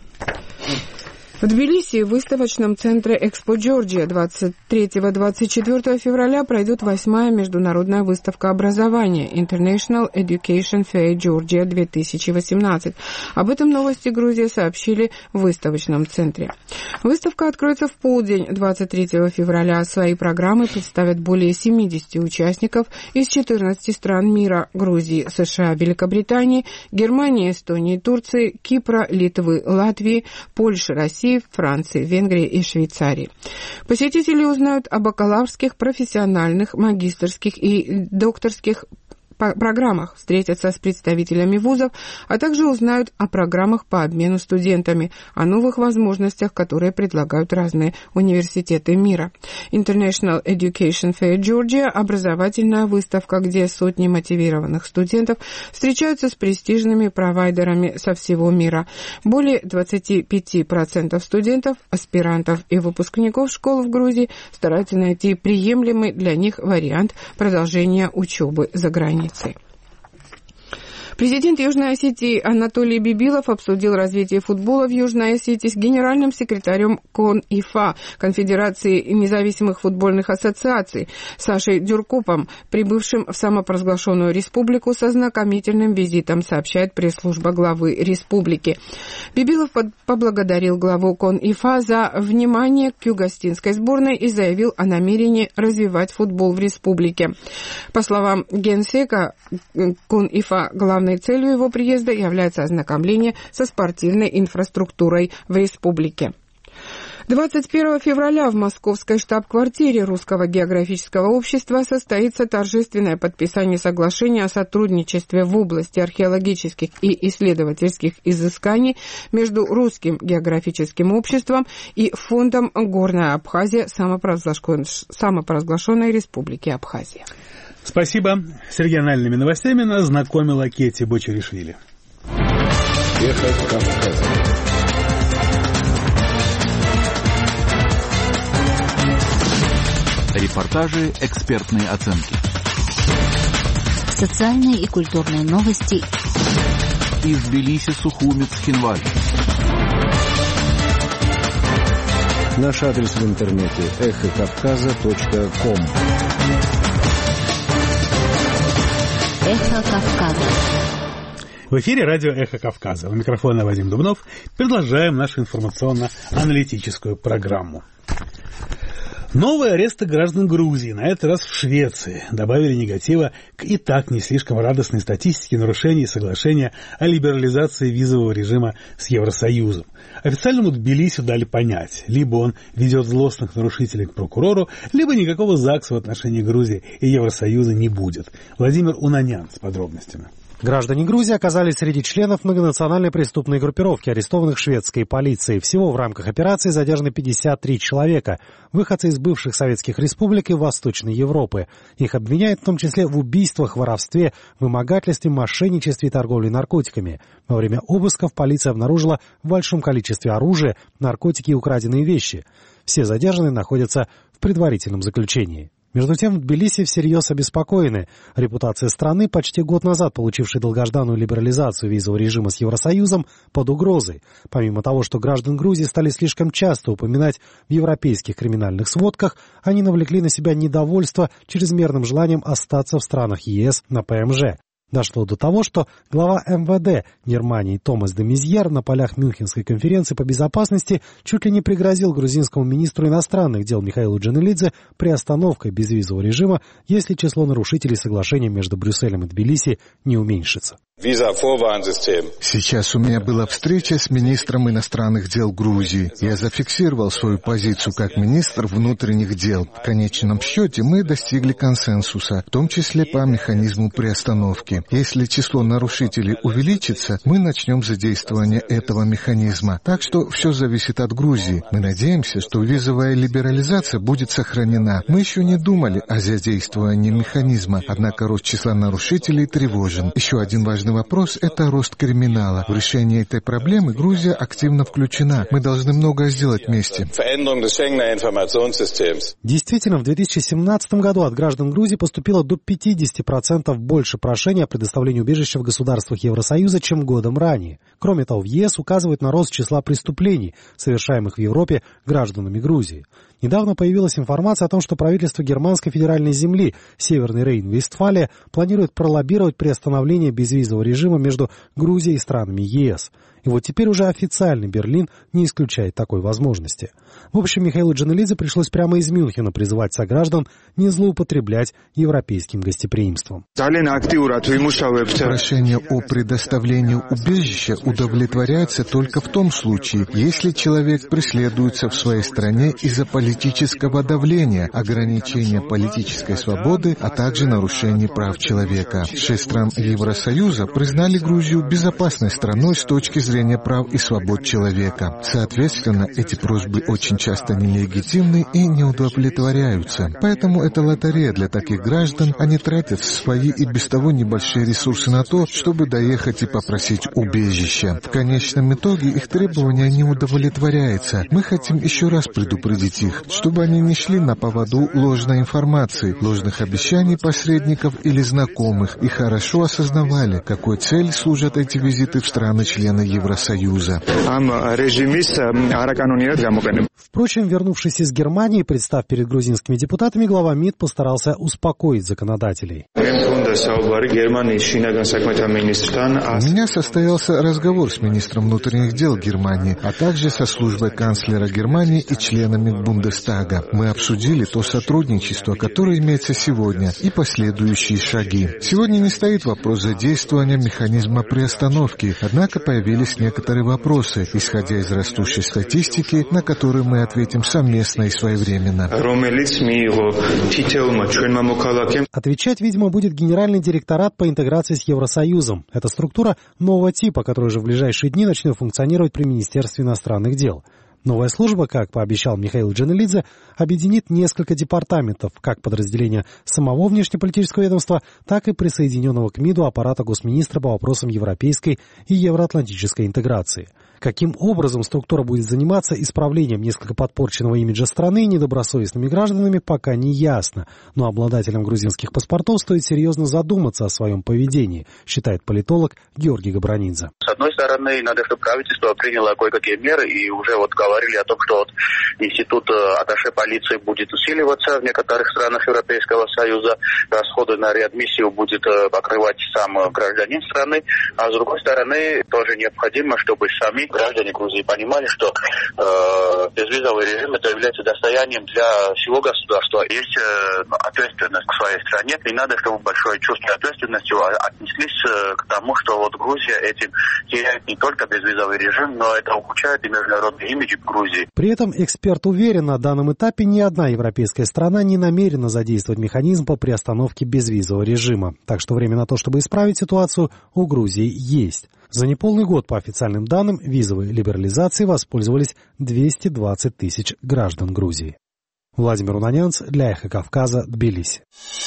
В Тбилиси в выставочном центре Экспо Джорджия 23-24 февраля пройдет 8-я международная выставка образования International Education Fair Georgia 2018. Об этом Новости Грузии сообщили в выставочном центре. Выставка откроется в полдень 23 февраля. Свои программы представят более 70 участников из 14 стран мира – Грузии, США, Великобритании, Германии, Эстонии, Турции, Кипра, Литвы, Латвии, Польши, России, Франции, Венгрии и Швейцарии. Посетители узнают о бакалаврских, профессиональных, магистерских и докторских программах, встретятся с представителями вузов, а также узнают о программах по обмену студентами, о новых возможностях, которые предлагают разные университеты мира. International Education Fair Georgia – образовательная выставка, где сотни мотивированных студентов встречаются с престижными провайдерами со всего мира. Более 25% студентов, аспирантов и выпускников школ в Грузии стараются найти приемлемый для них вариант продолжения учебы за границей. Президент Южной Осетии Анатолий Бибилов обсудил развитие футбола в Южной Осетии с генеральным секретарем КОН-ИФА, Конфедерации независимых футбольных ассоциаций, Сашей Дюркопом, прибывшим в самопровозглашенную республику со знакомительным визитом, сообщает пресс-служба главы республики. Бибилов поблагодарил главу КОН-ИФА за внимание к югостинской сборной и заявил о намерении развивать футбол в республике. По словам генсека КОН-ИФА, главной целью его приезда является ознакомление со спортивной инфраструктурой в республике. 21 февраля в московской штаб-квартире Русского географического общества состоится торжественное подписание соглашения о сотрудничестве в области археологических и исследовательских изысканий между Русским географическим обществом и Фондом Горная Абхазия самопровозглашенной Республики Абхазия. Спасибо. С региональными новостями нас знакомила Кети Бочаришвили. Эхо Кавказа. Репортажи, экспертные оценки. Социальные и культурные новости. Из Тбилиси, Сухуми, Цхинваль. Наш адрес в интернете эхокавказа.ком. Эхо Кавказа. В эфире радио «Эхо Кавказа». У микрофона Вадим Дубнов. Продолжаем нашу информационно-аналитическую программу. Новые аресты граждан Грузии, на этот раз в Швеции, добавили негатива к и так не слишком радостной статистике нарушений соглашения о либерализации визового режима с Евросоюзом. Официальному Тбилиси дали понять, либо он ведет злостных нарушителей к прокурору, либо никакого ЗАГСа в отношении Грузии и Евросоюза не будет. Владимир Унанян с подробностями. Граждане Грузии оказались среди членов многонациональной преступной группировки, арестованных шведской полицией. Всего в рамках операции задержаны 53 человека, выходцы из бывших советских республик и Восточной Европы. Их обвиняют в том числе в убийствах, воровстве, вымогательстве, мошенничестве и торговле наркотиками. Во время обысков полиция обнаружила в большом количестве оружия, наркотики и украденные вещи. Все задержанные находятся в предварительном заключении. Между тем, в Тбилиси всерьез обеспокоены. Репутация страны, почти год назад получившей долгожданную либерализацию визового режима с Евросоюзом, под угрозой. Помимо того, что граждан Грузии стали слишком часто упоминать в европейских криминальных сводках, они навлекли на себя недовольство чрезмерным желанием остаться в странах ЕС на ПМЖ. Дошло до того, что глава МВД Германии Томас де Мезьер на полях Мюнхенской конференции по безопасности чуть ли не пригрозил грузинскому министру иностранных дел Михаилу Джанелидзе приостановкой безвизового режима, если число нарушителей соглашения между Брюсселем и Тбилиси не уменьшится. Сейчас у меня была встреча с министром иностранных дел Грузии. Я зафиксировал свою позицию как министр внутренних дел. В конечном счете мы достигли консенсуса, в том числе по механизму приостановки. Если число нарушителей увеличится, мы начнем задействование этого механизма. Так что все зависит от Грузии. Мы надеемся, что визовая либерализация будет сохранена. Мы еще не думали о задействовании механизма, однако рост числа нарушителей тревожен. Еще один важный вопрос – это рост криминала. В решении этой проблемы Грузия активно включена. Мы должны многое сделать вместе. Действительно, в 2017 году от граждан Грузии поступило до 50% больше прошений о предоставлении убежища в государствах Евросоюза, чем годом ранее. Кроме того, в ЕС указывают на рост числа преступлений, совершаемых в Европе гражданами Грузии. Недавно появилась информация о том, что правительство германской федеральной земли Северный Рейн-Вестфалия планирует пролоббировать приостановление безвизового режима между Грузией и странами ЕС. И вот теперь уже официальный Берлин не исключает такой возможности. В общем, Михаилу Джанелидзе пришлось прямо из Мюнхена призывать сограждан не злоупотреблять европейским гостеприимством. Прошение о предоставлении убежища удовлетворяется только в том случае, если человек преследуется в своей стране из-за политического давления, ограничения политической свободы, а также нарушений прав человека. 6 стран Евросоюза признали Грузию безопасной страной с точки зрения прав и свобод человека. Соответственно, эти просьбы очень часто нелегитимны и не удовлетворяются. Поэтому это лотерея для таких граждан. Они тратят свои и без того небольшие ресурсы на то, чтобы доехать и попросить убежища. В конечном итоге их требования не удовлетворяются. Мы хотим еще раз предупредить их, чтобы они не шли на поводу ложной информации, ложных обещаний посредников или знакомых и хорошо осознавали, какой цели служат эти визиты в страны-члены Евросоюза. Впрочем, вернувшись из Германии, представ перед грузинскими депутатами, глава МИД постарался успокоить законодателей. У меня состоялся разговор с министром внутренних дел Германии, а также со службой канцлера Германии и членами Бундестага. Мы обсудили то сотрудничество, которое имеется сегодня, и последующие шаги. Сегодня не стоит вопрос задействования механизма приостановки, однако появились некоторые вопросы, исходя из растущей статистики, на которые мы ответим совместно и своевременно. Отвечать, видимо, будет Генеральный директорат по интеграции с Евросоюзом. Это структура нового типа, которая уже в ближайшие дни начнет функционировать при Министерстве иностранных дел. Новая служба, как пообещал Михаил Джанелидзе, объединит несколько департаментов, как подразделения самого внешнеполитического ведомства, так и присоединенного к МИДу аппарата госминистра по вопросам европейской и евроатлантической интеграции. Каким образом структура будет заниматься исправлением несколько подпорченного имиджа страны недобросовестными гражданами, пока не ясно. Но обладателям грузинских паспортов стоит серьезно задуматься о своем поведении, считает политолог Георгий Габранидзе. С одной стороны, надо, чтобы правительство приняло кое-какие меры, и уже говорили о том, что институт атташе полиции будет усиливаться в некоторых странах Европейского Союза, расходы на реадмиссию будет покрывать сам гражданин страны, а с другой стороны, тоже необходимо, чтобы сами граждане Грузии понимали, что безвизовый режим это является достоянием для всего государства. Есть ответственность к своей стране, и надо, чтобы большое чувство ответственности отнеслись к тому, что вот Грузия этим теряет не только безвизовый режим, но это ухудшает и международный имидж Грузии. При этом эксперт уверен, на данном этапе ни одна европейская страна не намерена задействовать механизм по приостановке безвизового режима. Так что время на то, чтобы исправить ситуацию, у Грузии есть. За неполный год, по официальным данным, визовой либерализацией воспользовались 220 тысяч граждан Грузии. Владимир Унанянц для «Эхо Кавказа», Тбилиси.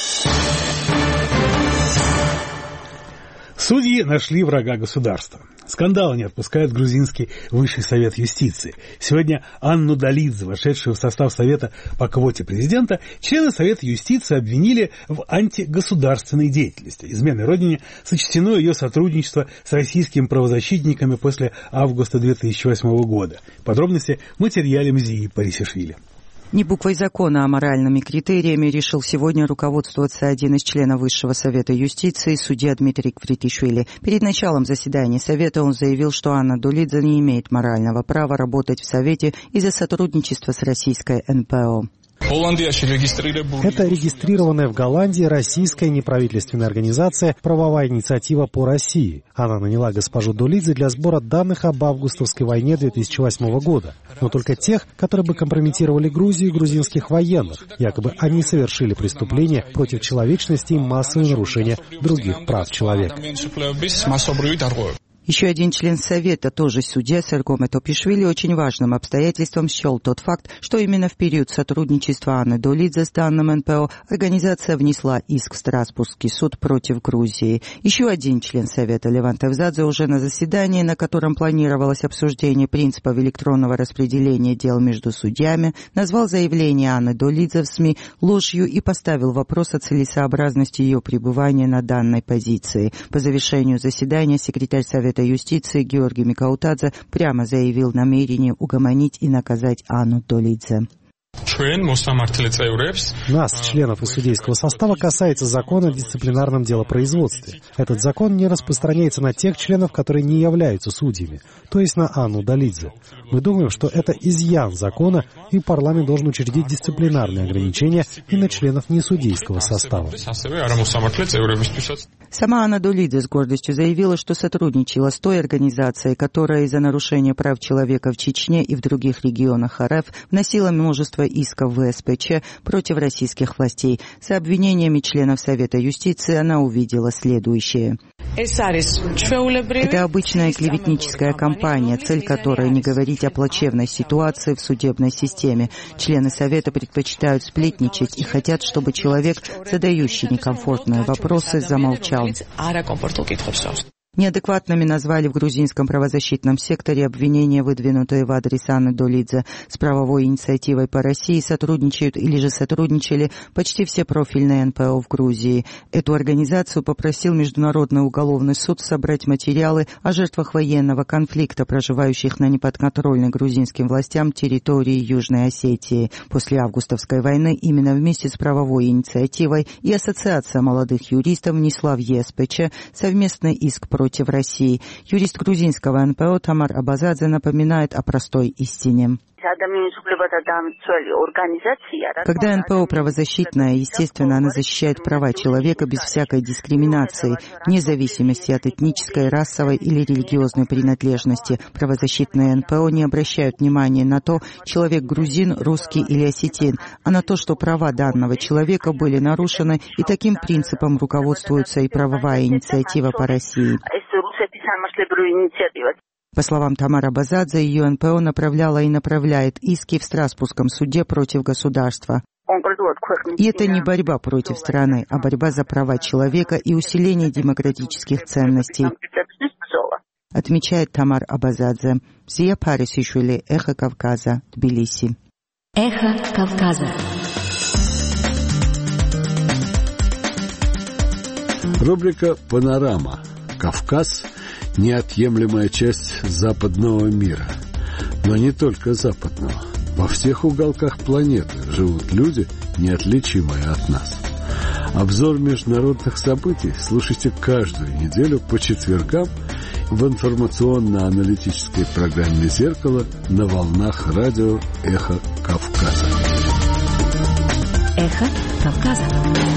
Судьи нашли врага государства. Скандалы не отпускает грузинский Высший совет юстиции. Сегодня Анну Долидзе, вошедшую в состав Совета по квоте президента, члены Совета юстиции обвинили в антигосударственной деятельности, измене родине, сочтено ее сотрудничество с российскими правозащитниками после августа 2008 года. Подробности в материале Мзии Парисишвили. Не буквой закона, а моральными критериями решил сегодня руководствоваться один из членов Высшего совета юстиции, судья Дмитрий Квритишвили. Перед началом заседания совета он заявил, что Анна Долидзе не имеет морального права работать в совете из-за сотрудничества с российской НПО. Это регистрированная в Голландии российская неправительственная организация «Правовая инициатива по России». Она наняла госпожу Долидзе для сбора данных об августовской войне 2008 года. Но только тех, которые бы компрометировали Грузию и грузинских военных. Якобы они совершили преступления против человечности и массовые нарушения других прав человека. Еще один член Совета, тоже судья Сергом Этопишвили, очень важным обстоятельством счел тот факт, что именно в период сотрудничества Анны Долидзе с данным НПО организация внесла иск в Страсбургский суд против Грузии. Еще один член Совета, Леван Тевзадзе, уже на заседании, на котором планировалось обсуждение принципов электронного распределения дел между судьями, назвал заявление Анны Долидзе в СМИ ложью и поставил вопрос о целесообразности ее пребывания на данной позиции. По завершению заседания секретарь Совета юстиции Георгий Микаутадзе прямо заявил намерение угомонить и наказать Анну Долидзе. Нас, членов и судейского состава, касается закона о дисциплинарном делопроизводстве. Этот закон не распространяется на тех членов, которые не являются судьями, то есть на Анну Долидзе. Мы думаем, что это изъян закона, и парламент должен учредить дисциплинарные ограничения и на членов несудейского состава. Сама Анна Долидзе с гордостью заявила, что сотрудничала с той организацией, которая из-за нарушения прав человека в Чечне и в других регионах РФ вносила множество исков в ВСПЧ против российских властей. С обвинениями членов Совета юстиции она увидела следующее. Это обычная клеветническая кампания, цель которой не говорить о плачевной ситуации в судебной системе. Члены Совета предпочитают сплетничать и хотят, чтобы человек, задающий некомфортные вопросы, замолчал. Неадекватными назвали в грузинском правозащитном секторе обвинения, выдвинутые в адрес Анны Долидзе. С правовой инициативой по России сотрудничают или же сотрудничали почти все профильные НПО в Грузии. Эту организацию попросил Международный уголовный суд собрать материалы о жертвах военного конфликта, проживающих на неподконтрольной грузинским властям территории Южной Осетии. После августовской войны именно вместе с правовой инициативой и Ассоциация молодых юристов внесла в ЕСПЧ совместный иск против России. Юрист грузинского НПО Тамар Абазадзе напоминает о простой истине. Когда НПО правозащитная, естественно, она защищает права человека без всякой дискриминации, вне зависимости от этнической, расовой или религиозной принадлежности. Правозащитные НПО не обращают внимания на то, человек грузин, русский или осетин, а на то, что права данного человека были нарушены, и таким принципом руководствуется и правовая инициатива по России. По словам Тамары Абазадзе, ее НПО направляла и направляет иски в Страсбургском суде против государства. И это не борьба против страны, а борьба за права человека и усиление демократических ценностей, отмечает Тамар Абазадзе. Мзия Парисишвили, Эхо Кавказа, Тбилиси. Эхо Кавказа. Рубрика «Панорама». Кавказ – неотъемлемая часть западного мира. Но не только западного. Во всех уголках планеты живут люди, неотличимые от нас. Обзор международных событий слушайте каждую неделю по четвергам в информационно-аналитической программе «Зеркало» на волнах радио «Эхо Кавказа». Эхо Кавказа.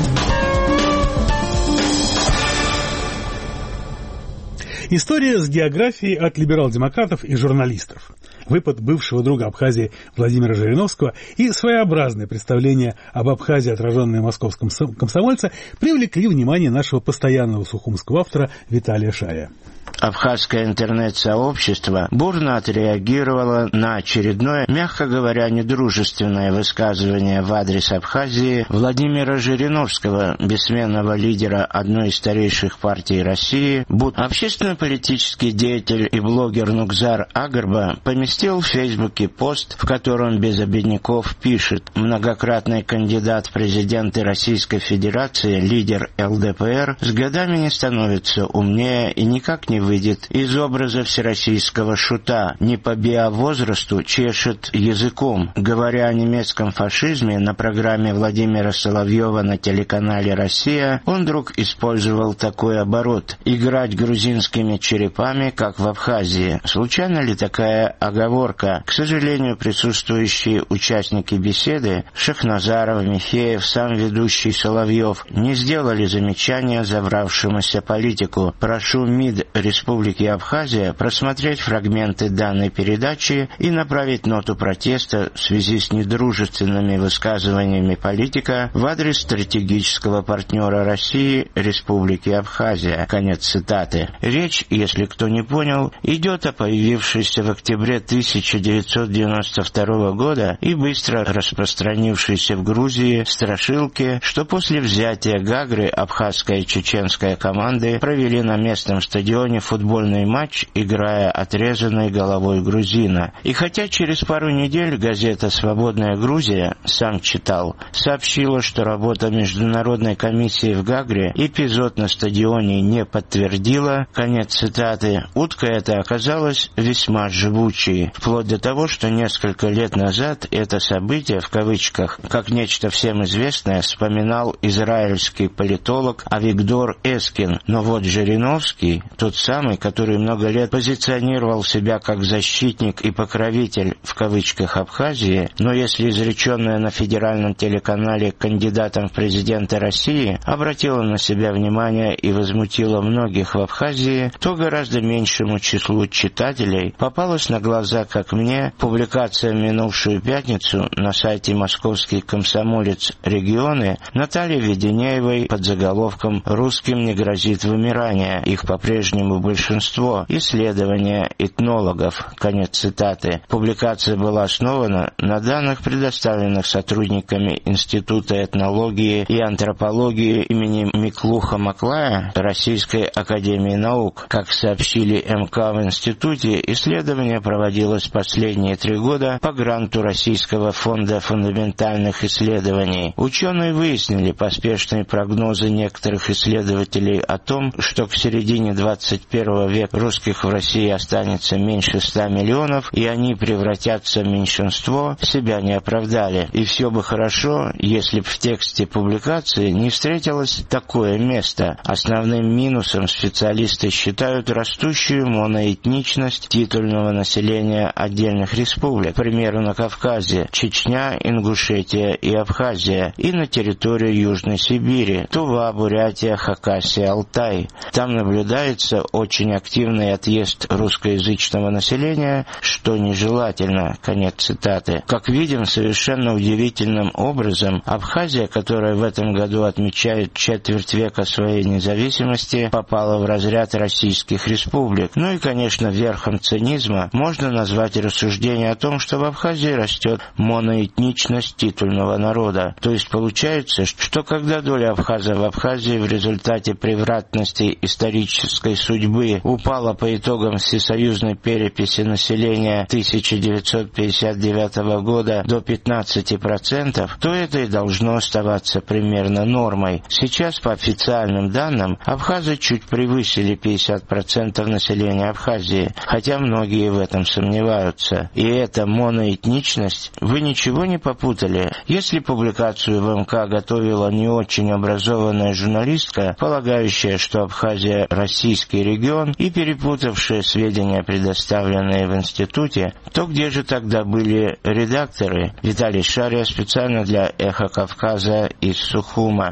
История с географией от либерал-демократов и журналистов. Выпад бывшего друга Абхазии Владимира Жириновского и своеобразное представление об Абхазии, отраженное в московском комсомольце, привлекли внимание нашего постоянного сухумского автора Виталия Шария. Абхазское интернет-сообщество бурно отреагировало на очередное, мягко говоря, недружественное высказывание в адрес Абхазии Владимира Жириновского, бессменного лидера одной из старейших партий России. Общественно-политический деятель и блогер Нукзар Агарба поместил в Фейсбуке пост, в котором без обиняков пишет: многократный кандидат в президенты Российской Федерации, лидер ЛДПР, с годами не становится умнее и никак не выйдет из образа всероссийского шута, не по биовозрасту чешет языком. Говоря о немецком фашизме на программе Владимира Соловьева на телеканале «Россия», он вдруг использовал такой оборот: играть грузинскими черепами, как в Абхазии. Случайно ли такая оговорка? К сожалению, присутствующие участники беседы Шахназаров, Михеев, сам ведущий Соловьев не сделали замечания завравшемуся политику. Прошу МИД Республики Абхазия просмотреть фрагменты данной передачи и направить ноту протеста в связи с недружественными высказываниями политика в адрес стратегического партнера России Республики Абхазия. Конец цитаты. Речь, если кто не понял, идет о появившейся в октябре 1992 года и быстро распространившейся в Грузии страшилке, что после взятия Гагры абхазская и чеченская команды провели на местном стадионе футбольный матч, играя отрезанной головой грузина. И хотя через пару недель газета «Свободная Грузия», сам читал, сообщила, что работа Международной комиссии в Гагре эпизод на стадионе не подтвердила, конец цитаты, утка эта оказалась весьма живучей, вплоть до того, что несколько лет назад это событие, в кавычках, как нечто всем известное, вспоминал израильский политолог Авигдор Эскин. Но вот Жириновский, тот самый, который много лет позиционировал себя как защитник и покровитель, в кавычках, Абхазии, но если изреченное на федеральном телеканале кандидатом в президенты России обратило на себя внимание и возмутило многих в Абхазии, то гораздо меньшему числу читателей попалась на глаза, как мне, публикация в минувшую пятницу на сайте «Московский комсомолец. Регионы» Натальи Веденеевой под заголовком «Русским не грозит вымирание, их по-прежнему большинство. Исследования этнологов». Конец цитаты. Публикация была основана на данных, предоставленных сотрудниками Института этнологии и антропологии имени Миклуха Маклая Российской академии наук. Как сообщили МК в институте, исследование проводилось последние 3 года по гранту Российского фонда фундаментальных исследований. Ученые выяснили поспешные прогнозы некоторых исследователей о том, что к середине 21 века русских в России останется меньше 100 миллионов, и они превратятся в меньшинство, себя не оправдали. И все бы хорошо, если бы в тексте публикации не встретилось такое место. Основным минусом специалисты считают растущую моноэтничность титульного населения отдельных республик, к примеру, на Кавказе, Чечня, Ингушетия и Абхазия, и на территории Южной Сибири, Тува, Бурятия, Хакасия, Алтай. Там наблюдается очень активный отъезд русскоязычного населения, что нежелательно. Конец цитаты. Как видим, совершенно удивительным образом Абхазия, которая в этом году отмечает четверть века своей независимости, попала в разряд российских республик. Ну и, конечно, верхом цинизма можно назвать рассуждение о том, что в Абхазии растет моноэтничность титульного народа. То есть получается, что когда доля абхазов в Абхазии в результате превратности исторической судьбы упала по итогам всесоюзной переписи населения 1959 года до 15%, то это и должно оставаться примерно нормой. Сейчас, по официальным данным, абхазы чуть превысили 50% населения Абхазии, хотя многие в этом сомневаются. И эта моноэтничность, вы ничего не попутали? Если публикацию в МК готовила не очень образованная журналистка, полагающая, что Абхазия — российский регион и перепутавшие сведения, предоставленные в институте, то где же тогда были редакторы? Виталий Шария специально для «Эхо Кавказа» из Сухума.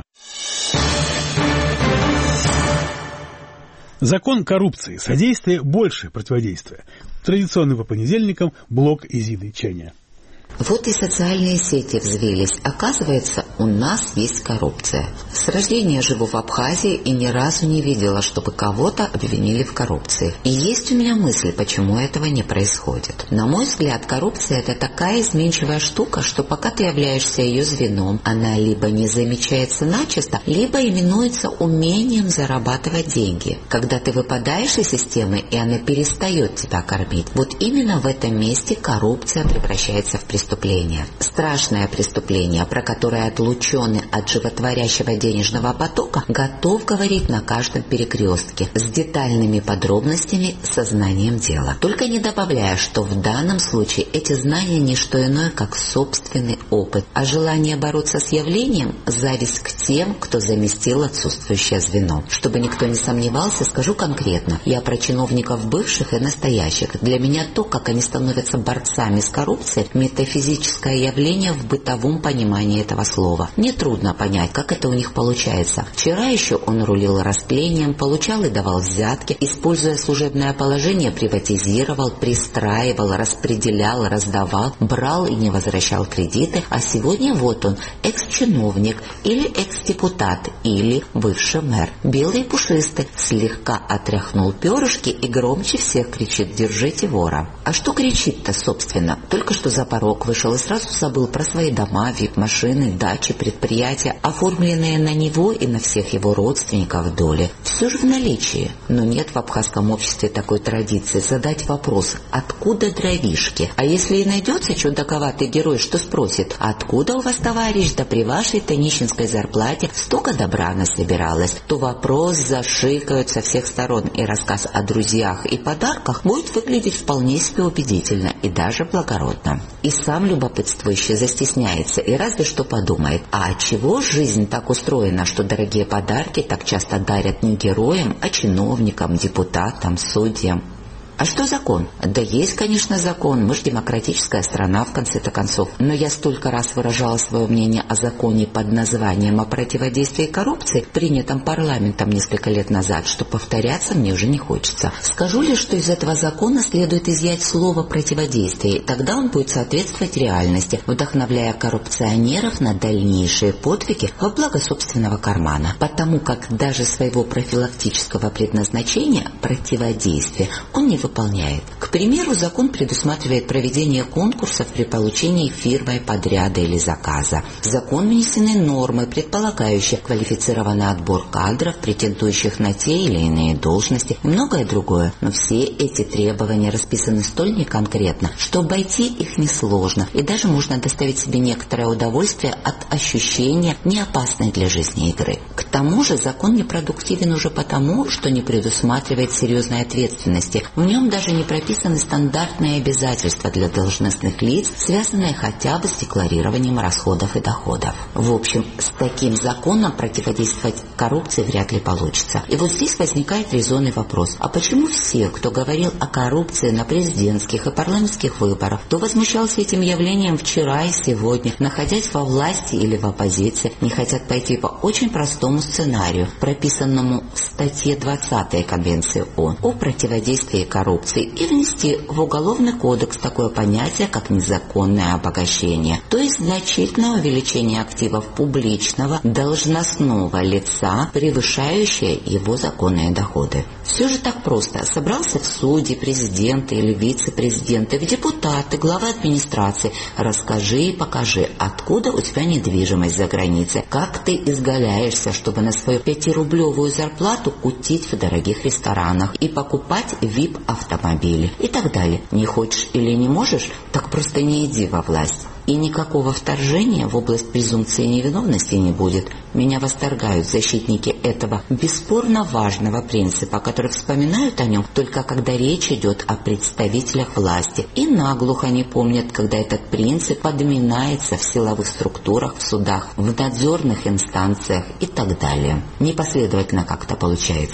Закон коррупции. Содействие больше противодействия. Традиционный по понедельникам блог Изиды Ченя. Вот и социальные сети взвились. Оказывается, у нас есть коррупция. С рождения живу в Абхазии и ни разу не видела, чтобы кого-то обвинили в коррупции. И есть у меня мысль, почему этого не происходит. На мой взгляд, коррупция – это такая изменчивая штука, что пока ты являешься ее звеном, она либо не замечается начисто, либо именуется умением зарабатывать деньги. Когда ты выпадаешь из системы, и она перестает тебя кормить, вот именно в этом месте коррупция превращается в преступление. Страшное преступление, про которое отлученный от животворящего денежного потока готов говорить на каждом перекрестке с детальными подробностями, сознанием дела. Только не добавляя, что в данном случае эти знания не что иное, как собственный опыт, а желание бороться с явлением – зависть к тем, кто заместил отсутствующее звено. Чтобы никто не сомневался, скажу конкретно. Я про чиновников бывших и настоящих. Для меня то, как они становятся борцами с коррупцией, метафизическое явление в бытовом понимании этого слова. Нетрудно понять, как это у них получается. Вчера еще он рулил растлением, получал и давал взятки, используя служебное положение, приватизировал, пристраивал, распределял, раздавал, брал и не возвращал кредиты, а сегодня вот он, экс-чиновник или экс-депутат или бывший мэр. Белый и пушистый, слегка отряхнул перышки и громче всех кричит: «Держите вора». А что кричит-то, собственно? Только что за порог вышел и сразу забыл про свои дома, вип-машины, дачи, предприятия, оформленные на него и на всех его родственников в доле. Все же в наличии. Но нет в абхазском обществе такой традиции задать вопрос: откуда дровишки? А если и найдется чудаковатый герой, что спросит: откуда у вас, товарищ, да при вашей-то нищенской зарплате столько добра насобиралось, то вопрос зашикают со всех сторон, и рассказ о друзьях и подарках будет выглядеть вполне себе убедительно и даже благородно. И сам любопытствующий застесняется и разве что подумает: а отчего жизнь так устроена, что дорогие подарки так часто дарят не героям, а чиновникам, депутатам, судьям? А что закон? Да есть, конечно, закон. Мы же демократическая страна, в конце-то концов. Но я столько раз выражала свое мнение о законе под названием «О противодействии коррупции», принятом парламентом несколько лет назад, что повторяться мне уже не хочется. Скажу лишь, что из этого закона следует изъять слово «противодействие», тогда он будет соответствовать реальности, вдохновляя коррупционеров на дальнейшие подвиги во благо собственного кармана. Потому как даже своего профилактического предназначения, противодействия, он не выполняет. К примеру, закон предусматривает проведение конкурсов при получении фирмой подряда или заказа. В закон внесены нормы, предполагающие квалифицированный отбор кадров, претендующих на те или иные должности и многое другое. Но все эти требования расписаны столь неконкретно, что обойти их несложно, и даже можно доставить себе некоторое удовольствие от ощущения неопасной для жизни игры. К тому же закон непродуктивен уже потому, что не предусматривает серьезной ответственности. В нем даже не прописаны стандартные обязательства для должностных лиц, связанные хотя бы с декларированием расходов и доходов. В общем, с таким законом противодействовать коррупции вряд ли получится. И вот здесь возникает резонный вопрос: а почему все, кто говорил о коррупции на президентских и парламентских выборах, кто возмущался этим явлением вчера и сегодня, находясь во власти или в оппозиции, не хотят пойти по очень простому сценарию, прописанному в статье 20 Конвенции ООН о противодействии коррупции, и внести в Уголовный кодекс такое понятие, как незаконное обогащение, то есть значительное увеличение активов публичного должностного лица, превышающее его законные доходы. Все же так просто. Собрался в судьи, президенты или вице-президенты, в депутаты, глава администрации. Расскажи и покажи, откуда у тебя недвижимость за границей, как ты изгаляешься, чтобы на свою 5-рублевую зарплату кутить в дорогих ресторанах и покупать VIP-автомобили и так далее. Не хочешь или не можешь, так просто не иди во власть. И никакого вторжения в область презумпции невиновности не будет. Меня восторгают защитники этого бесспорно важного принципа, которые вспоминают о нем только когда речь идет о представителях власти, и наглухо не помнят, когда этот принцип подминается в силовых структурах, в судах, в надзорных инстанциях и так далее. Непоследовательно как-то получается.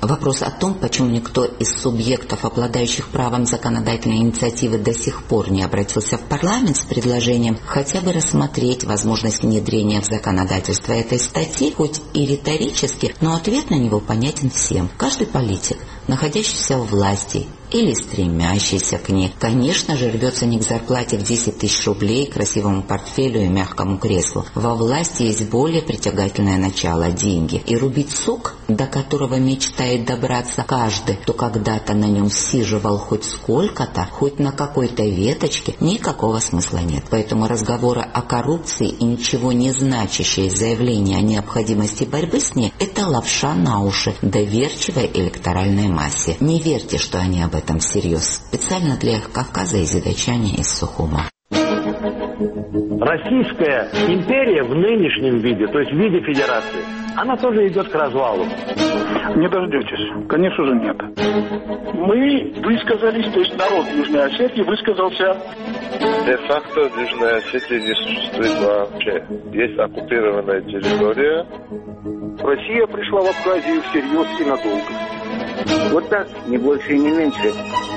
Вопрос о том, почему никто из субъектов, обладающих правом законодательной инициативы, до сих пор не обратился в парламент с предложением хотя бы рассмотреть возможность внедрения в законодательство этой статьи, хоть и риторически, но ответ на него понятен всем. Каждый политик, находящийся у власти или стремящийся к ней, конечно же, рвется не к зарплате в 10 тысяч рублей, красивому портфелю и мягкому креслу. Во власти есть более притягательное начало – деньги. И рубить сук, до которого мечтает добраться каждый, кто когда-то на нем сиживал хоть сколько-то, хоть на какой-то веточке, никакого смысла нет. Поэтому разговоры о коррупции и ничего не значащие заявления о необходимости борьбы с ней – это лапша на уши доверчивой электоральной массе. Не верьте, что они об этом всерьез. Специально для Кавказа и задачане из Сухума. Российская империя в нынешнем виде, то есть в виде федерации, она тоже идет к развалу. Не дождетесь. Конечно же нет. Мы высказались, то есть народ Южной Осетии высказался. Де-факто Южная Осетия не существует вообще. Есть оккупированная территория. Россия пришла в Абхазию всерьез и надолго. Вот так, не больше и не меньше.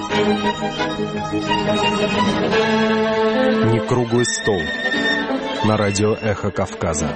Не круглый стол. На радио «Эхо Кавказа».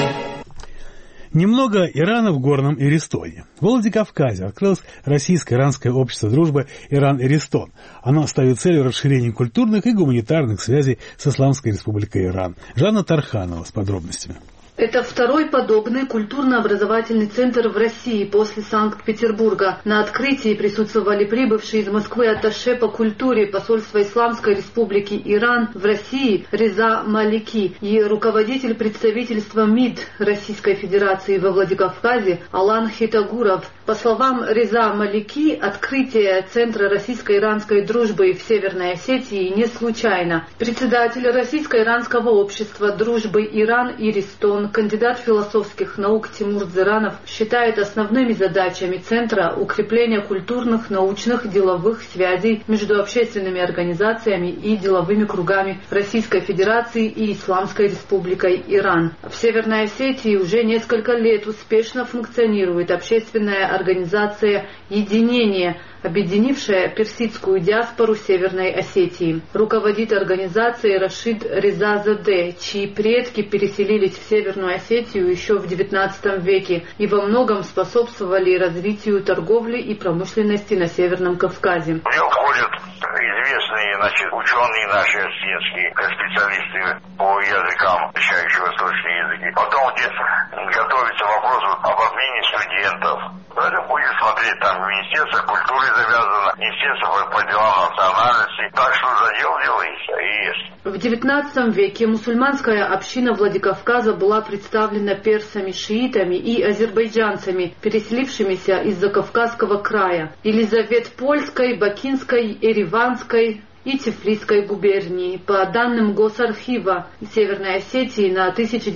Немного Ирана в Горном Эристоне. В Владикавказе открылось Российско-Иранское общество дружбы Иран-Эристон. Оно ставит целью расширения культурных и гуманитарных связей с Исламской Республикой Иран. Жанна Тарханова с подробностями. Это второй подобный культурно-образовательный центр в России после Санкт-Петербурга. На открытии присутствовали прибывшие из Москвы атташе по культуре посольства Исламской Республики Иран в России Реза Малики и руководитель представительства МИД Российской Федерации во Владикавказе Алан Хитагуров. По словам Реза Малики, открытие Центра российско-иранской дружбы в Северной Осетии не случайно. Председатель Российско-иранского общества дружбы Иран-Эристон, кандидат философских наук Тимур Дзыранов, считает основными задачами Центра укрепление культурных, научных, деловых связей между общественными организациями и деловыми кругами Российской Федерации и Исламской Республикой Иран. В Северной Осетии уже несколько лет успешно функционирует общественная организация «Единение», объединившая персидскую диаспору Северной Осетии. Руководит организацией Рашид Резазаде, чьи предки переселились в Северную Осетию еще в XIX веке и во многом способствовали развитию торговли и промышленности на Северном Кавказе. В него входят известные ученые наши осетские, специалисты по языкам, изучающие восточные языки. Потом где готовится вопрос об обмене студентов. Это будет смотреть там Министерство культуры завязано, Министерство по делам национальности. Так что задел делается и есть. В XIX веке мусульманская община Владикавказа была представлена персами-шиитами и азербайджанцами, переселившимися из Закавказского края, Елизаветпольской, Бакинской, Ереванской и Тифлисской губернии. По данным Госархива Северной Осетии, на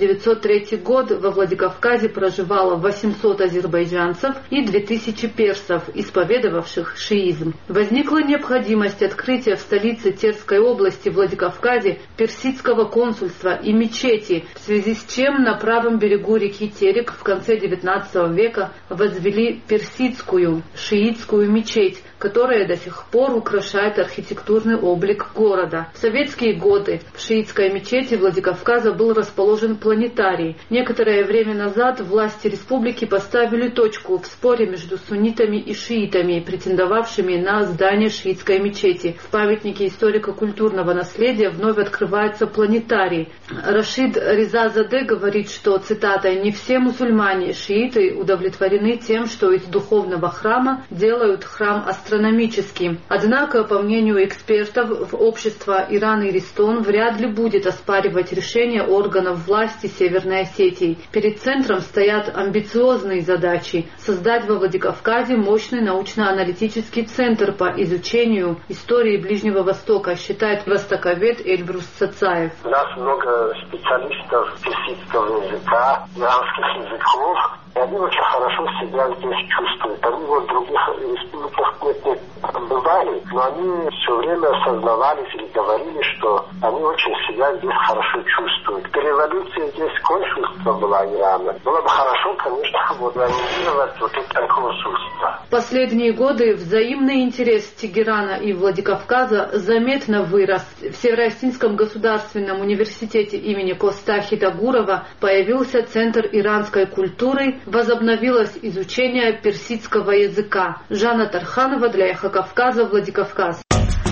1903 год во Владикавказе проживало 800 азербайджанцев и 2000 персов, исповедовавших шиизм. Возникла необходимость открытия в столице Терской области Владикавказе персидского консульства и мечети, в связи с чем на правом берегу реки Терек в конце XIX века возвели персидскую шиитскую мечеть, которая до сих пор украшает архитектурный облик города. В советские годы в шиитской мечети Владикавказа был расположен планетарий. Некоторое время назад власти республики поставили точку в споре между суннитами и шиитами, претендовавшими на здание шиитской мечети. В памятнике историко-культурного наследия вновь открывается планетарий. Рашид Резазаде говорит, что, цитата, «не все мусульмане, шииты, удовлетворены тем, что из духовного храма делают храм астрономическим». Однако, по мнению экспертов, в общество Иран-Эристон вряд ли будет оспаривать решение органов власти Северной Осетии. Перед центром стоят амбициозные задачи – создать во Владикавказе мощный научно-аналитический центр по изучению истории Ближнего Востока, считает востоковед Эльбрус Цацаев. У нас много специалистов персидского языка, иранских языков. И они очень хорошо себя здесь чувствуют. Они в других республиках нет бывали, но они все время осознавались или говорили, что они очень себя здесь хорошо чувствуют. Революция здесь консульство была Ирана. Было бы хорошо, конечно, модернизировать вот это консульство. Последние годы взаимный интерес Тегерана и Владикавказа заметно вырос. В Северо-Осетинском государственном университете имени Костахи Дагурова появился Центр иранской культуры, возобновилось изучение персидского языка. Жанна Тарханова для Эхо Кавказа, Владикавказ.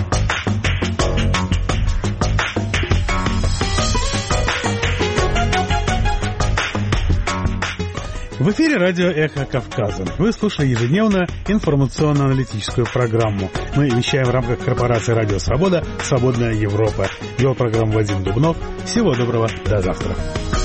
В эфире радио «Эхо Кавказа». Вы слушали ежедневно информационно-аналитическую программу. Мы вещаем в рамках корпорации «Радио Свобода. Свободная Европа». Вел программу Вадим Дубнов. Всего доброго. До завтра.